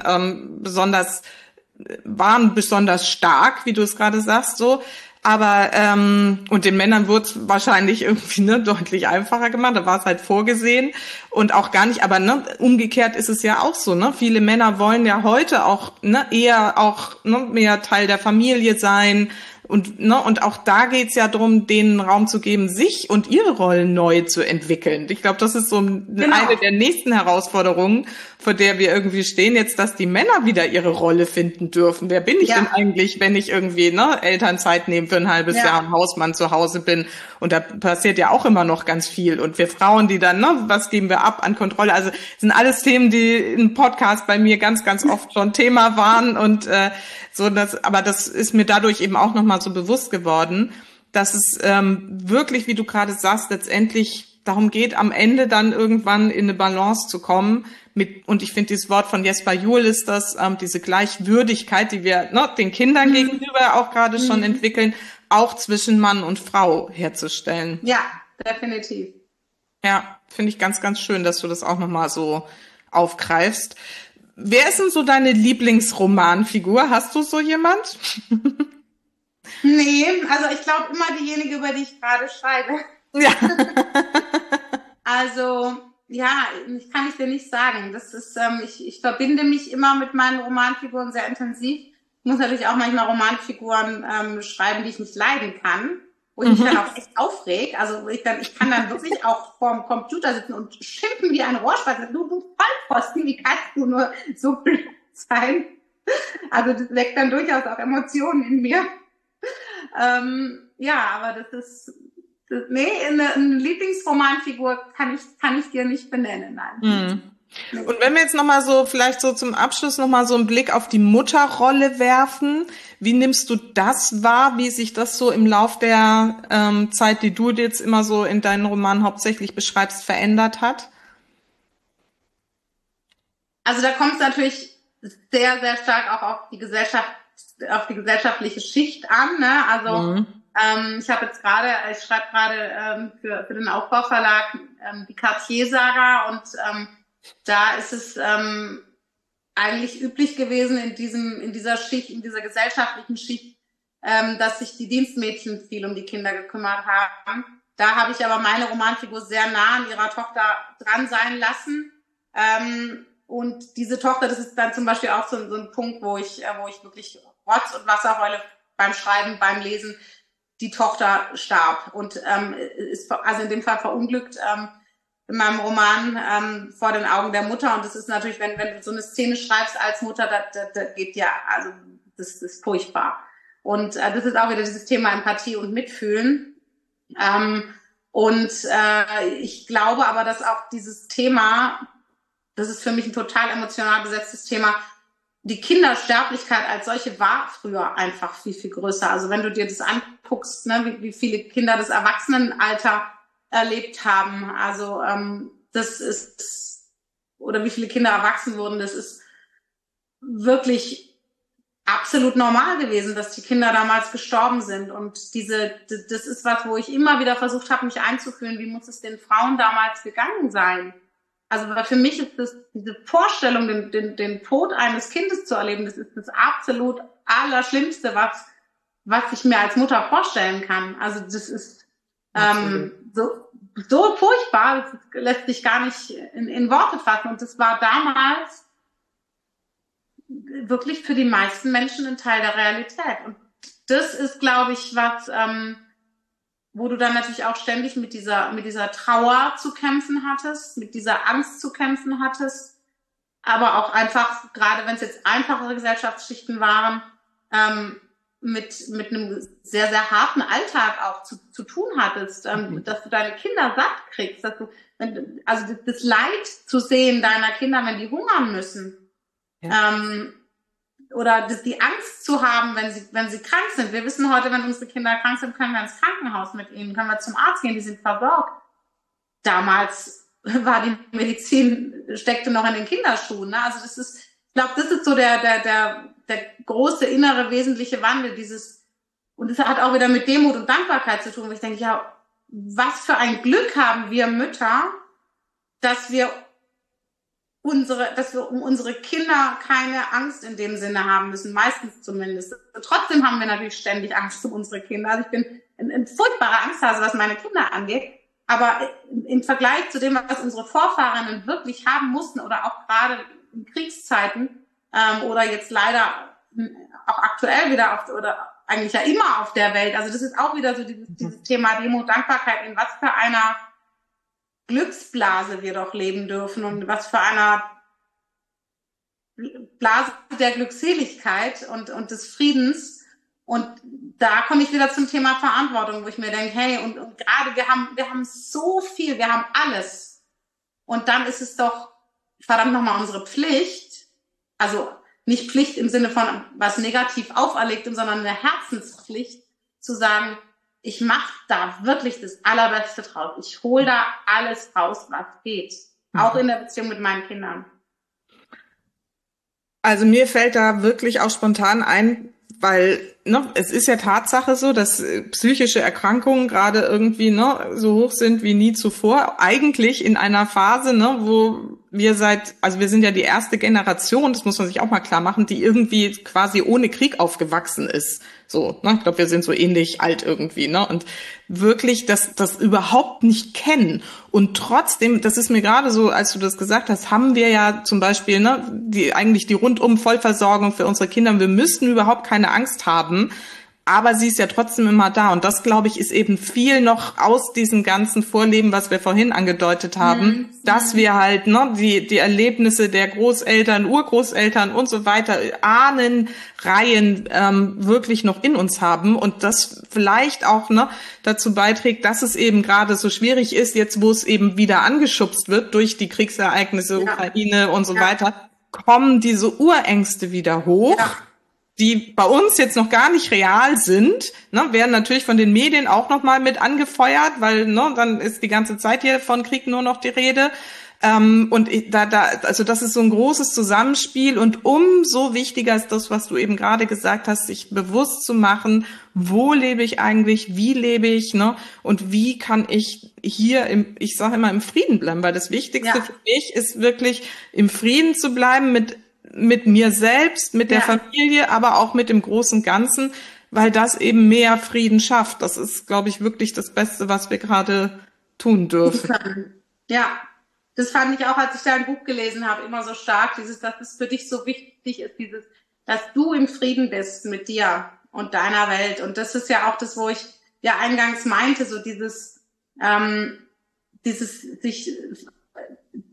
waren besonders stark, wie du es gerade sagst, so. Aber und den Männern wurde es wahrscheinlich irgendwie deutlich einfacher gemacht, da war es halt vorgesehen und auch gar nicht, aber umgekehrt ist es ja auch so, viele Männer wollen ja heute auch eher auch mehr Teil der Familie sein und auch da geht's ja darum, denen Raum zu geben, sich und ihre Rollen neu zu entwickeln. Ich glaube, das ist so eine der nächsten Herausforderungen, vor der wir irgendwie stehen, jetzt, dass die Männer wieder ihre Rolle finden dürfen. Wer bin ich denn eigentlich, wenn ich irgendwie Elternzeit nehme für ein halbes Jahr und Hausmann zu Hause bin? Und da passiert ja auch immer noch ganz viel. Und wir Frauen, die dann, was geben wir ab an Kontrolle? Also sind alles Themen, die im Podcast bei mir ganz, ganz oft schon Thema waren und aber das ist mir dadurch eben auch nochmal so bewusst geworden, dass es wirklich, wie du gerade sagst, letztendlich darum geht, am Ende dann irgendwann in eine Balance zu kommen und ich finde dieses Wort von Jesper Juhl ist das, diese Gleichwürdigkeit, die wir den Kindern gegenüber auch gerade schon entwickeln, auch zwischen Mann und Frau herzustellen. Ja, definitiv. Ja, finde ich ganz, ganz schön, dass du das auch nochmal so aufgreifst. Wer ist denn so deine Lieblingsromanfigur? Hast du so jemand? Nee, also ich glaube immer diejenige, über die ich gerade schreibe. Ja. Also, ich kann dir nicht sagen. Das ist, ich verbinde mich immer mit meinen Romanfiguren sehr intensiv. Ich muss natürlich auch manchmal Romanfiguren schreiben, die ich nicht leiden kann, wo ich mich dann auch echt aufreg. Also ich kann dann wirklich auch vorm Computer sitzen und schimpfen wie ein Rohrspatz. Du Vollpfosten, wie kannst du nur so blöd sein? Also das weckt dann durchaus auch Emotionen in mir. Aber das ist eine Lieblingsromanfigur kann ich dir nicht benennen, nein. Nee. Und wenn wir jetzt nochmal so, vielleicht so zum Abschluss nochmal so einen Blick auf die Mutterrolle werfen, wie nimmst du das wahr, wie sich das so im Lauf der Zeit, die du jetzt immer so in deinen Romanen hauptsächlich beschreibst, verändert hat? Also da kommt es natürlich sehr, sehr stark auch auf die gesellschaftliche Schicht an, ne? Also ich schreibe gerade für den Aufbauverlag die Cartier-Saga und da ist es eigentlich üblich gewesen in dieser gesellschaftlichen Schicht, dass sich die Dienstmädchen viel um die Kinder gekümmert haben. Da habe ich aber meine Romanfigur sehr nah an ihrer Tochter dran sein lassen. Und diese Tochter, das ist dann zum Beispiel auch so ein Punkt, wo ich wirklich Rotz und Wasser heule beim Schreiben, beim Lesen. Die Tochter starb und ist also in dem Fall verunglückt in meinem Roman vor den Augen der Mutter. Und das ist natürlich, wenn du so eine Szene schreibst als Mutter, das geht ja, also das ist furchtbar. Und das ist auch wieder dieses Thema Empathie und Mitfühlen. Ich glaube aber, dass auch dieses Thema, das ist für mich ein total emotional besetztes Thema, die Kindersterblichkeit als solche war früher einfach viel, viel größer. Also wenn du dir das anguckst, ne, wie viele Kinder das Erwachsenenalter erlebt haben, also das ist, oder wie viele Kinder erwachsen wurden, das ist wirklich absolut normal gewesen, dass die Kinder damals gestorben sind. Und das ist was, wo ich immer wieder versucht habe, mich einzufühlen, wie muss es den Frauen damals gegangen sein? Also für mich ist das, diese Vorstellung, den Tod eines Kindes zu erleben, das ist das absolut Allerschlimmste, was ich mir als Mutter vorstellen kann. Also das ist so furchtbar, das lässt sich gar nicht in Worte fassen. Und das war damals wirklich für die meisten Menschen ein Teil der Realität. Und das ist, glaube ich, was, wo du dann natürlich auch ständig mit dieser Trauer zu kämpfen hattest, mit dieser Angst zu kämpfen hattest, aber auch einfach, gerade wenn es jetzt einfachere Gesellschaftsschichten waren, mit einem sehr, sehr harten Alltag auch zu tun hattest, dass du deine Kinder satt kriegst, dass du, also das Leid zu sehen deiner Kinder, wenn die hungern müssen, oder die Angst zu haben, wenn sie krank sind. Wir wissen heute, wenn unsere Kinder krank sind, können wir ins Krankenhaus mit ihnen, können wir zum Arzt gehen, die sind versorgt. Damals war die Medizin, steckte noch in den Kinderschuhen. Ne? Also das ist, ich glaube, das ist so der große innere wesentliche Wandel, und das hat auch wieder mit Demut und Dankbarkeit zu tun, wo ich denke, ja, was für ein Glück haben wir Mütter, dass wir um unsere Kinder keine Angst in dem Sinne haben müssen, meistens zumindest. Trotzdem haben wir natürlich ständig Angst um unsere Kinder. Also ich bin ein furchtbarer Angsthase, was meine Kinder angeht. Aber im Vergleich zu dem, was unsere Vorfahrerinnen wirklich haben mussten, oder auch gerade in Kriegszeiten, oder jetzt leider auch aktuell wieder oder eigentlich ja immer auf der Welt. Also das ist auch wieder so dieses Thema Demut, Dankbarkeit, in was für einer Glücksblase wir doch leben dürfen und was für einer Blase der Glückseligkeit und des Friedens. Und da komme ich wieder zum Thema Verantwortung, wo ich mir denke, hey, und gerade wir haben so viel, wir haben alles. Und dann ist es doch verdammt nochmal unsere Pflicht, also nicht Pflicht im Sinne von was negativ auferlegtem, sondern eine Herzenspflicht, zu sagen, ich mache da wirklich das Allerbeste draus. Ich hole da alles raus, was geht. Auch in der Beziehung mit meinen Kindern. Also mir fällt da wirklich auch spontan ein, weil es ist ja Tatsache so, dass psychische Erkrankungen gerade irgendwie so hoch sind wie nie zuvor. Eigentlich in einer Phase, wo wir wir sind ja die erste Generation, das muss man sich auch mal klar machen, die irgendwie quasi ohne Krieg aufgewachsen ist. So, ich glaube, wir sind so ähnlich alt irgendwie, und wirklich das überhaupt nicht kennen. Und trotzdem, das ist mir gerade so, als du das gesagt hast, haben wir ja zum Beispiel, die rundum Vollversorgung für unsere Kinder. Wir müssten überhaupt keine Angst haben. Aber sie ist ja trotzdem immer da. Und das, glaube ich, ist eben viel noch aus diesem ganzen Vorleben, was wir vorhin angedeutet haben, dass wir halt die Erlebnisse der Großeltern, Urgroßeltern und so weiter, Ahnenreihen wirklich noch in uns haben. Und das vielleicht auch dazu beiträgt, dass es eben gerade so schwierig ist, jetzt wo es eben wieder angeschubst wird durch die Kriegsereignisse, Ukraine und so weiter, kommen diese Urängste wieder hoch. Ja. Die bei uns jetzt noch gar nicht real sind, werden natürlich von den Medien auch nochmal mit angefeuert, weil dann ist die ganze Zeit hier von Krieg nur noch die Rede. Also das ist so ein großes Zusammenspiel, und umso wichtiger ist das, was du eben gerade gesagt hast, sich bewusst zu machen, wo lebe ich eigentlich, wie lebe ich, und wie kann ich hier ich sage immer, im Frieden bleiben, weil das Wichtigste für mich ist wirklich, im Frieden zu bleiben mit mir selbst, mit der Familie, aber auch mit dem großen Ganzen, weil das eben mehr Frieden schafft. Das ist, glaube ich, wirklich das Beste, was wir gerade tun dürfen. Ja, das fand ich auch, als ich dein Buch gelesen habe, immer so stark, dass es für dich so wichtig ist, dass du im Frieden bist mit dir und deiner Welt. Und das ist ja auch das, wo ich ja eingangs meinte, so dieses sich,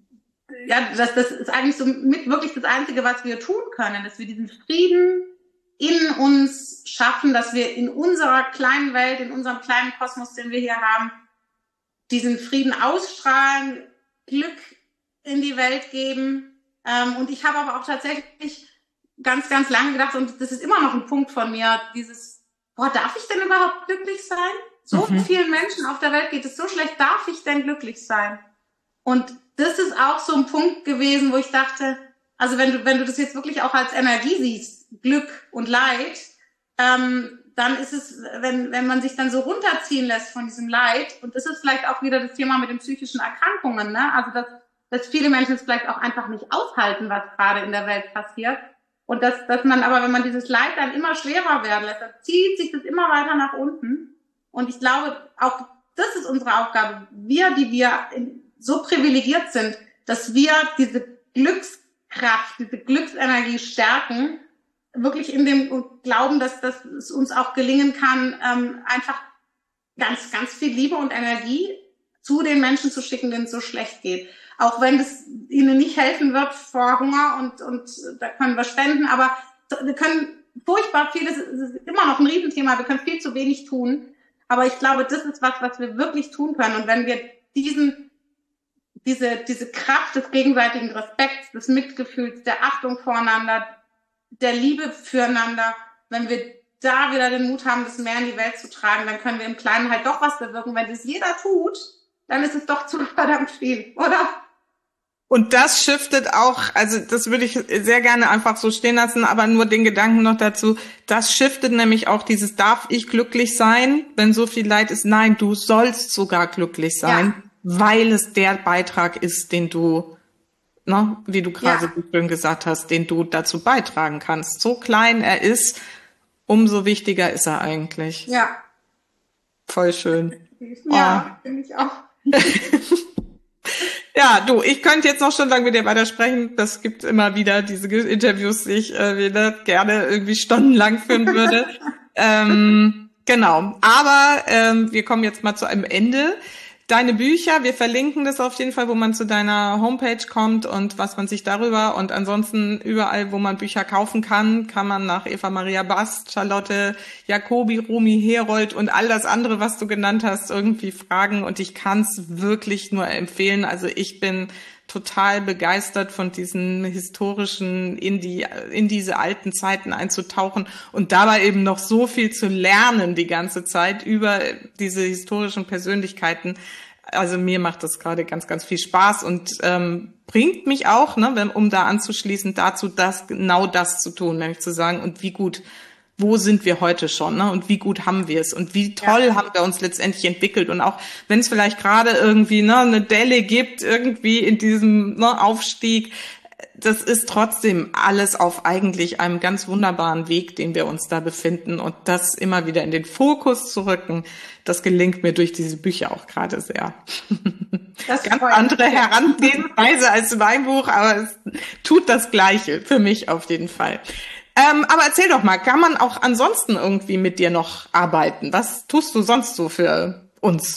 das ist eigentlich so mit wirklich das Einzige, was wir tun können, dass wir diesen Frieden in uns schaffen, dass wir in unserer kleinen Welt, in unserem kleinen Kosmos, den wir hier haben, diesen Frieden ausstrahlen, Glück in die Welt geben. Und ich habe aber auch tatsächlich ganz, ganz lange gedacht, und das ist immer noch ein Punkt von mir, darf ich denn überhaupt glücklich sein? So vielen Menschen auf der Welt geht es so schlecht, darf ich denn glücklich sein? Und das ist auch so ein Punkt gewesen, wo ich dachte, also wenn du das jetzt wirklich auch als Energie siehst, Glück und Leid, dann ist es, wenn man sich dann so runterziehen lässt von diesem Leid, und das ist vielleicht auch wieder das Thema mit den psychischen Erkrankungen, ne? Also dass viele Menschen es vielleicht auch einfach nicht aushalten, was gerade in der Welt passiert. Und dass man aber, wenn man dieses Leid dann immer schwerer werden lässt, dann zieht sich das immer weiter nach unten. Und ich glaube, auch das ist unsere Aufgabe. Wir, die wir so privilegiert sind, dass wir diese Glückskraft, diese Glücksenergie stärken, wirklich in dem Glauben, dass es uns auch gelingen kann, einfach ganz, ganz viel Liebe und Energie zu den Menschen zu schicken, denen es so schlecht geht. Auch wenn es ihnen nicht helfen wird vor Hunger und da können wir spenden, aber wir können furchtbar viel, das ist immer noch ein Riesenthema, wir können viel zu wenig tun, aber ich glaube, das ist was wir wirklich tun können, und wenn wir diese Kraft des gegenseitigen Respekts, des Mitgefühls, der Achtung voreinander, der Liebe füreinander, wenn wir da wieder den Mut haben, das mehr in die Welt zu tragen, dann können wir im Kleinen halt doch was bewirken. Wenn das jeder tut, dann ist es doch zu verdammt viel, oder? Und das shiftet auch, also das würde ich sehr gerne einfach so stehen lassen, aber nur den Gedanken noch dazu, das shiftet nämlich auch dieses, darf ich glücklich sein, wenn so viel Leid ist? Nein, du sollst sogar glücklich sein, weil es der Beitrag ist, den du, ne, wie du gerade so schön gesagt hast, den du dazu beitragen kannst. So klein er ist, umso wichtiger ist er eigentlich. Ja. Voll schön. Ja, finde ich auch. Ja, du, ich könnte jetzt noch schon lange mit dir weitersprechen. Das gibt immer wieder diese Interviews, die ich wieder gerne irgendwie stundenlang führen würde. Genau, aber wir kommen jetzt mal zu einem Ende. Deine Bücher, wir verlinken das auf jeden Fall, wo man zu deiner Homepage kommt und was man sich darüber, und ansonsten überall, wo man Bücher kaufen kann, kann man nach Eva Maria Bast, Charlotte Jacobi, Rumi Herold und all das andere, was du genannt hast, irgendwie fragen, und ich kann es wirklich nur empfehlen. Also ich bin total begeistert von diesen historischen, in diese alten Zeiten einzutauchen und dabei eben noch so viel zu lernen die ganze Zeit über diese historischen Persönlichkeiten. Also mir macht das gerade ganz, ganz viel Spaß und bringt mich auch, ne, um da anzuschließen, dazu, genau das zu tun, nämlich zu sagen, und wie gut, wo sind wir heute schon, ne? Und wie gut haben wir es und wie toll haben wir uns letztendlich entwickelt, und auch wenn es vielleicht gerade irgendwie, ne, eine Delle gibt irgendwie in diesem, ne, Aufstieg, das ist trotzdem alles auf eigentlich einem ganz wunderbaren Weg, den wir uns da befinden, und das immer wieder in den Fokus zu rücken, das gelingt mir durch diese Bücher auch gerade sehr. Das ganz andere Herangehensweise als mein Buch, aber es tut das Gleiche für mich auf jeden Fall. Aber erzähl doch mal, kann man auch ansonsten irgendwie mit dir noch arbeiten? Was tust du sonst so für uns?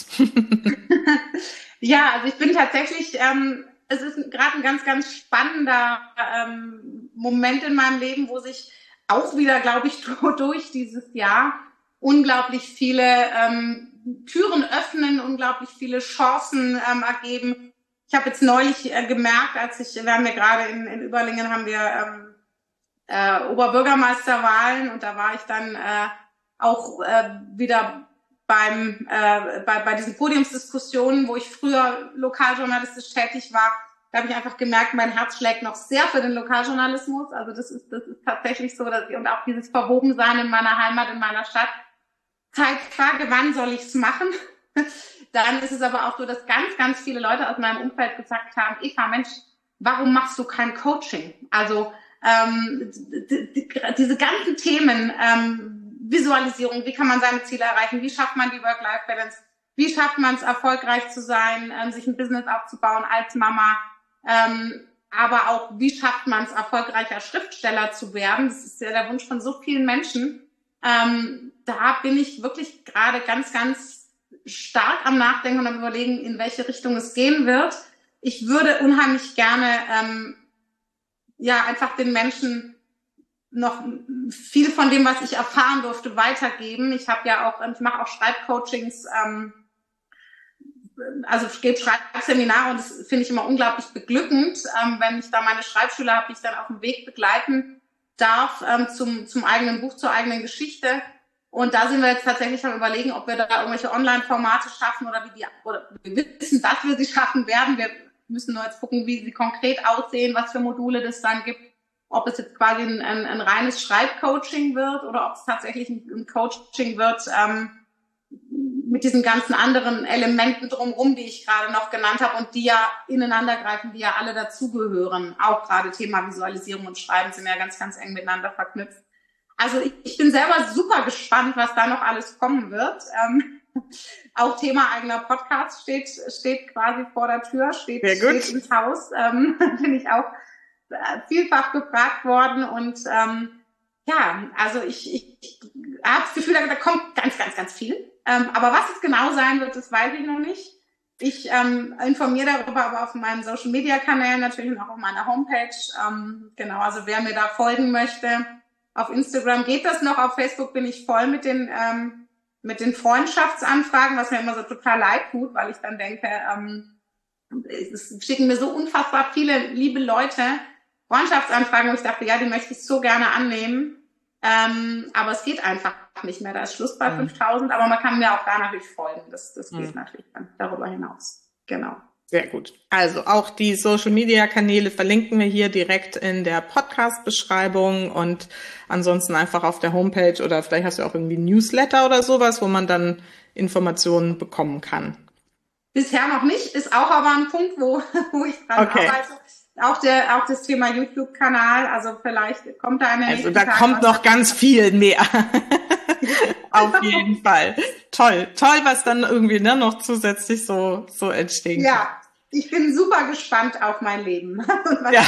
Ja, also ich bin tatsächlich, es ist gerade ein ganz, ganz spannender Moment in meinem Leben, wo sich auch wieder, glaube ich, durch dieses Jahr unglaublich viele Türen öffnen, unglaublich viele Chancen ergeben. Ich habe jetzt neulich gemerkt, wir haben ja gerade in Überlingen haben wir Oberbürgermeisterwahlen, und da war ich dann auch wieder bei diesen Podiumsdiskussionen, wo ich früher lokaljournalistisch tätig war. Da habe ich einfach gemerkt, mein Herz schlägt noch sehr für den Lokaljournalismus. Also das ist tatsächlich so, und auch dieses Verwobensein in meiner Heimat, in meiner Stadt. Zeitfrage, wann soll ich's machen? Dann ist es aber auch so, dass ganz, ganz viele Leute aus meinem Umfeld gesagt haben, Eva, Mensch, warum machst du kein Coaching? Also diese ganzen Themen, Visualisierung, wie kann man seine Ziele erreichen, wie schafft man die Work-Life-Balance, wie schafft man es, erfolgreich zu sein, sich ein Business aufzubauen als Mama, aber auch, wie schafft man es, erfolgreicher Schriftsteller zu werden. Das ist ja der Wunsch von so vielen Menschen. Da bin ich wirklich gerade ganz, ganz stark am Nachdenken und am Überlegen, in welche Richtung es gehen wird. Ich würde unheimlich gerne einfach den Menschen noch viel von dem, was ich erfahren durfte, weitergeben. Ich mache auch Schreibcoachings, also ich gebe Schreibseminare, und das finde ich immer unglaublich beglückend, wenn ich da meine Schreibschüler habe, die ich dann auf dem Weg begleiten darf, zum eigenen Buch, zur eigenen Geschichte. Und da sind wir jetzt tatsächlich am Überlegen, ob wir da irgendwelche Online-Formate schaffen oder wir wissen, dass wir sie schaffen werden. Wir müssen nur jetzt gucken, wie sie konkret aussehen, was für Module das dann gibt. Ob es jetzt quasi ein reines Schreibcoaching wird oder ob es tatsächlich ein Coaching wird, mit diesen ganzen anderen Elementen drumherum, die ich gerade noch genannt habe und die ja ineinander greifen, die ja alle dazugehören. Auch gerade Thema Visualisierung und Schreiben sind ja ganz, ganz eng miteinander verknüpft. Also ich bin selber super gespannt, was da noch alles kommen wird. Auch Thema eigener Podcast steht quasi vor der Tür, steht ins Haus. Bin ich auch vielfach gefragt worden. Und also ich habe das Gefühl, da kommt ganz, ganz, ganz viel. Aber was es genau sein wird, das weiß ich noch nicht. Ich informiere darüber aber auf meinen Social-Media-Kanälen natürlich und auch auf meiner Homepage. Genau, also wer mir da folgen möchte, auf Instagram geht das noch, auf Facebook bin ich voll mit den Freundschaftsanfragen, was mir immer so total leid tut, weil ich dann denke, es schicken mir so unfassbar viele liebe Leute Freundschaftsanfragen, wo ich dachte, ja, die möchte ich so gerne annehmen, aber es geht einfach nicht mehr, da ist Schluss bei 5.000, aber man kann mir auch da natürlich folgen, das geht natürlich dann darüber hinaus, genau. Sehr gut. Also auch die Social-Media-Kanäle verlinken wir hier direkt in der Podcast-Beschreibung und ansonsten einfach auf der Homepage oder vielleicht hast du auch irgendwie ein Newsletter oder sowas, wo man dann Informationen bekommen kann. Bisher noch nicht, ist auch aber ein Punkt, wo ich dran arbeite. Auch das Thema YouTube-Kanal, also vielleicht kommt da Also da kommt noch ganz viel mehr. Auf jeden Fall. Toll, was dann irgendwie noch zusätzlich so entstehen kann. Ja, ich bin super gespannt auf mein Leben. Ja,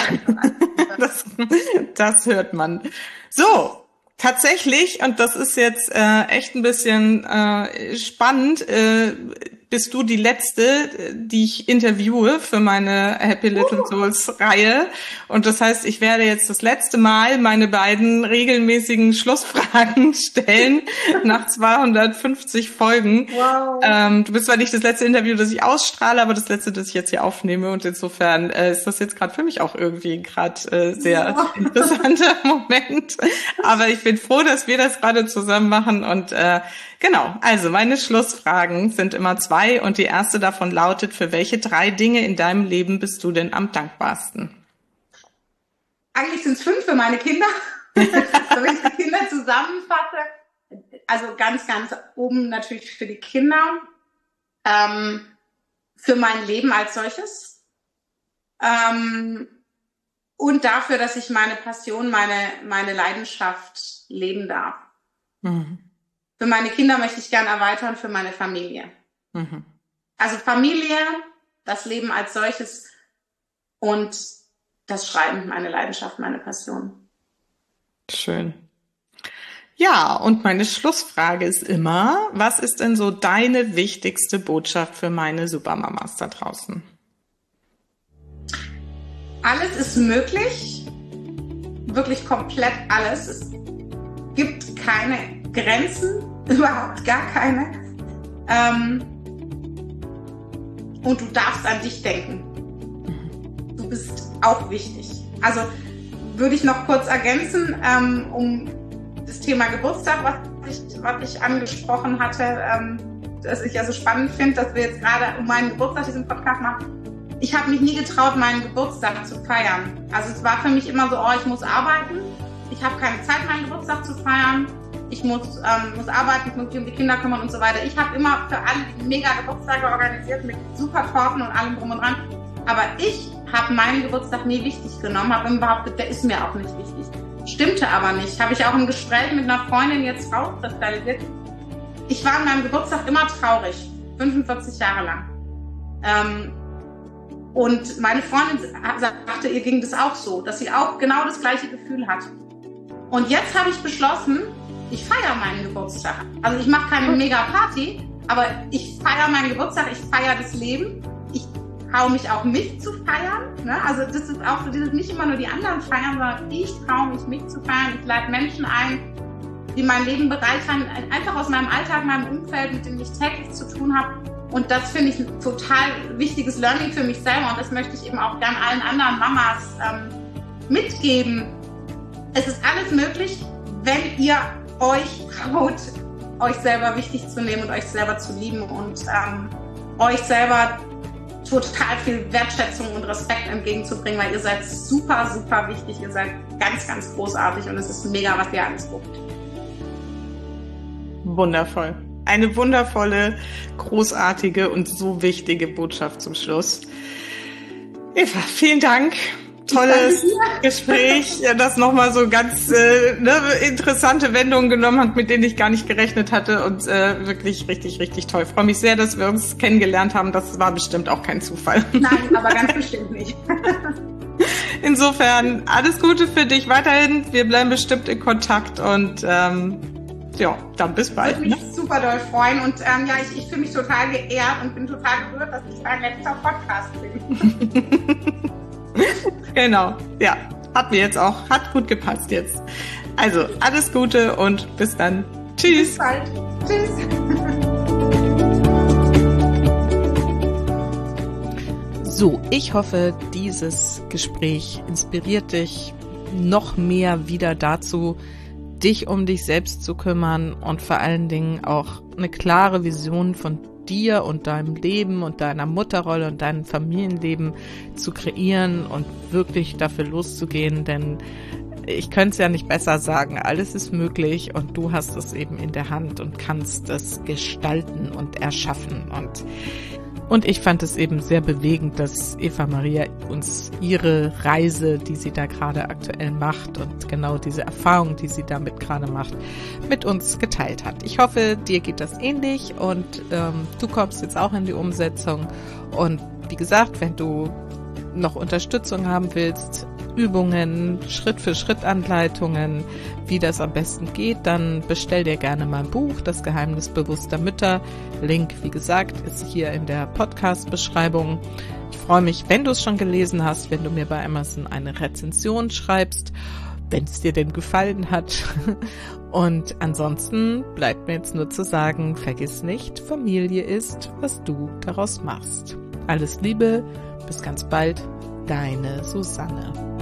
das hört man. So, tatsächlich, und das ist jetzt echt ein bisschen spannend, bist du die Letzte, die ich interviewe für meine Happy Little Souls Reihe. Und das heißt, ich werde jetzt das letzte Mal meine beiden regelmäßigen Schlussfragen stellen nach 250 Folgen. Wow. Du bist zwar nicht das letzte Interview, das ich ausstrahle, aber das letzte, das ich jetzt hier aufnehme. Und insofern ist das jetzt gerade für mich auch irgendwie sehr interessanter Moment. Aber ich bin froh, dass wir das gerade zusammen machen. Und genau, also meine Schlussfragen sind immer 2 und die erste davon lautet, für welche 3 Dinge in deinem Leben bist du denn am dankbarsten? Eigentlich sind es 5 für meine Kinder. Wenn ich die Kinder zusammenfasse, also ganz, ganz oben natürlich für die Kinder, für mein Leben als solches und dafür, dass ich meine Passion, meine Leidenschaft leben darf. Mhm. Für meine Kinder möchte ich gerne erweitern, für meine Familie. Mhm. Also Familie, das Leben als solches und das Schreiben, meine Leidenschaft, meine Passion. Schön. Ja, und meine Schlussfrage ist immer, was ist denn so deine wichtigste Botschaft für meine Supermamas da draußen? Alles ist möglich, wirklich komplett alles. Es gibt keine Grenzen, überhaupt gar keine. Und du darfst an dich denken. Du bist auch wichtig. Also würde ich noch kurz ergänzen, um das Thema Geburtstag, was ich angesprochen hatte, dass ich ja so spannend finde, dass wir jetzt gerade um meinen Geburtstag diesen Podcast machen. Ich habe mich nie getraut, meinen Geburtstag zu feiern. Also es war für mich immer so, ich muss arbeiten. Ich habe keine Zeit, meinen Geburtstag zu feiern. Ich muss arbeiten, ich muss mich um die Kinder kümmern und so weiter. Ich habe immer für alle die mega Geburtstage organisiert mit super Torten und allem drum und dran. Aber ich habe meinen Geburtstag nie wichtig genommen, habe immer behauptet, der ist mir auch nicht wichtig. Stimmte aber nicht. Habe ich auch im Gespräch mit einer Freundin jetzt rauskristallisiert. Ich war an meinem Geburtstag immer traurig, 45 Jahre lang. Und meine Freundin sagte, ihr ging das auch so, dass sie auch genau das gleiche Gefühl hat. Und jetzt habe ich beschlossen, ich feiere meinen Geburtstag. Also ich mache keine Mega-Party, aber ich feiere meinen Geburtstag, ich feiere das Leben. Ich traue mich auch, mich zu feiern. Ne? Also das ist auch so dieses, nicht immer nur die anderen feiern, sondern ich traue mich zu feiern. Ich lade Menschen ein, die mein Leben bereichern, einfach aus meinem Alltag, meinem Umfeld, mit dem ich täglich zu tun habe. Und das finde ich ein total wichtiges Learning für mich selber. Und das möchte ich eben auch gern allen anderen Mamas mitgeben. Es ist alles möglich, wenn ihr euch traut, euch selber wichtig zu nehmen und euch selber zu lieben und euch selber total viel Wertschätzung und Respekt entgegenzubringen, weil ihr seid super, super wichtig. Ihr seid ganz, ganz großartig und es ist mega, was ihr alles guckt. Wundervoll. Eine wundervolle, großartige und so wichtige Botschaft zum Schluss. Eva, vielen Dank. Tolles Gespräch, das nochmal so ganz interessante Wendungen genommen hat, mit denen ich gar nicht gerechnet hatte und wirklich richtig, richtig toll. Ich freue mich sehr, dass wir uns kennengelernt haben. Das war bestimmt auch kein Zufall. Nein, aber ganz bestimmt nicht. Insofern, alles Gute für dich weiterhin. Wir bleiben bestimmt in Kontakt und ja, dann bis bald. Würde mich super doll freuen und ich fühle mich total geehrt und bin total gerührt, dass ich dein letzter Podcast bin. Genau, ja, hat gut gepasst jetzt. Also, alles Gute und bis dann. Tschüss. Bis bald. Tschüss. So, ich hoffe, dieses Gespräch inspiriert dich noch mehr wieder dazu, dich um dich selbst zu kümmern und vor allen Dingen auch eine klare Vision von dir und deinem Leben und deiner Mutterrolle und deinem Familienleben zu kreieren und wirklich dafür loszugehen, denn ich könnte es ja nicht besser sagen, alles ist möglich und du hast es eben in der Hand und kannst es gestalten und erschaffen und ich fand es eben sehr bewegend, dass Eva Maria uns ihre Reise, die sie da gerade aktuell macht und genau diese Erfahrung, die sie damit gerade macht, mit uns geteilt hat. Ich hoffe, dir geht das ähnlich und du kommst jetzt auch in die Umsetzung. Und wie gesagt, wenn du noch Unterstützung haben willst, Übungen, Schritt-für-Schritt-Anleitungen, wie das am besten geht, dann bestell dir gerne mein Buch, Das Geheimnis bewusster Mütter. Link, wie gesagt, ist hier in der Podcast-Beschreibung. Ich freue mich, wenn du es schon gelesen hast, wenn du mir bei Amazon eine Rezension schreibst, wenn es dir denn gefallen hat. Und ansonsten bleibt mir jetzt nur zu sagen, vergiss nicht, Familie ist, was du daraus machst. Alles Liebe, bis ganz bald, deine Susanne.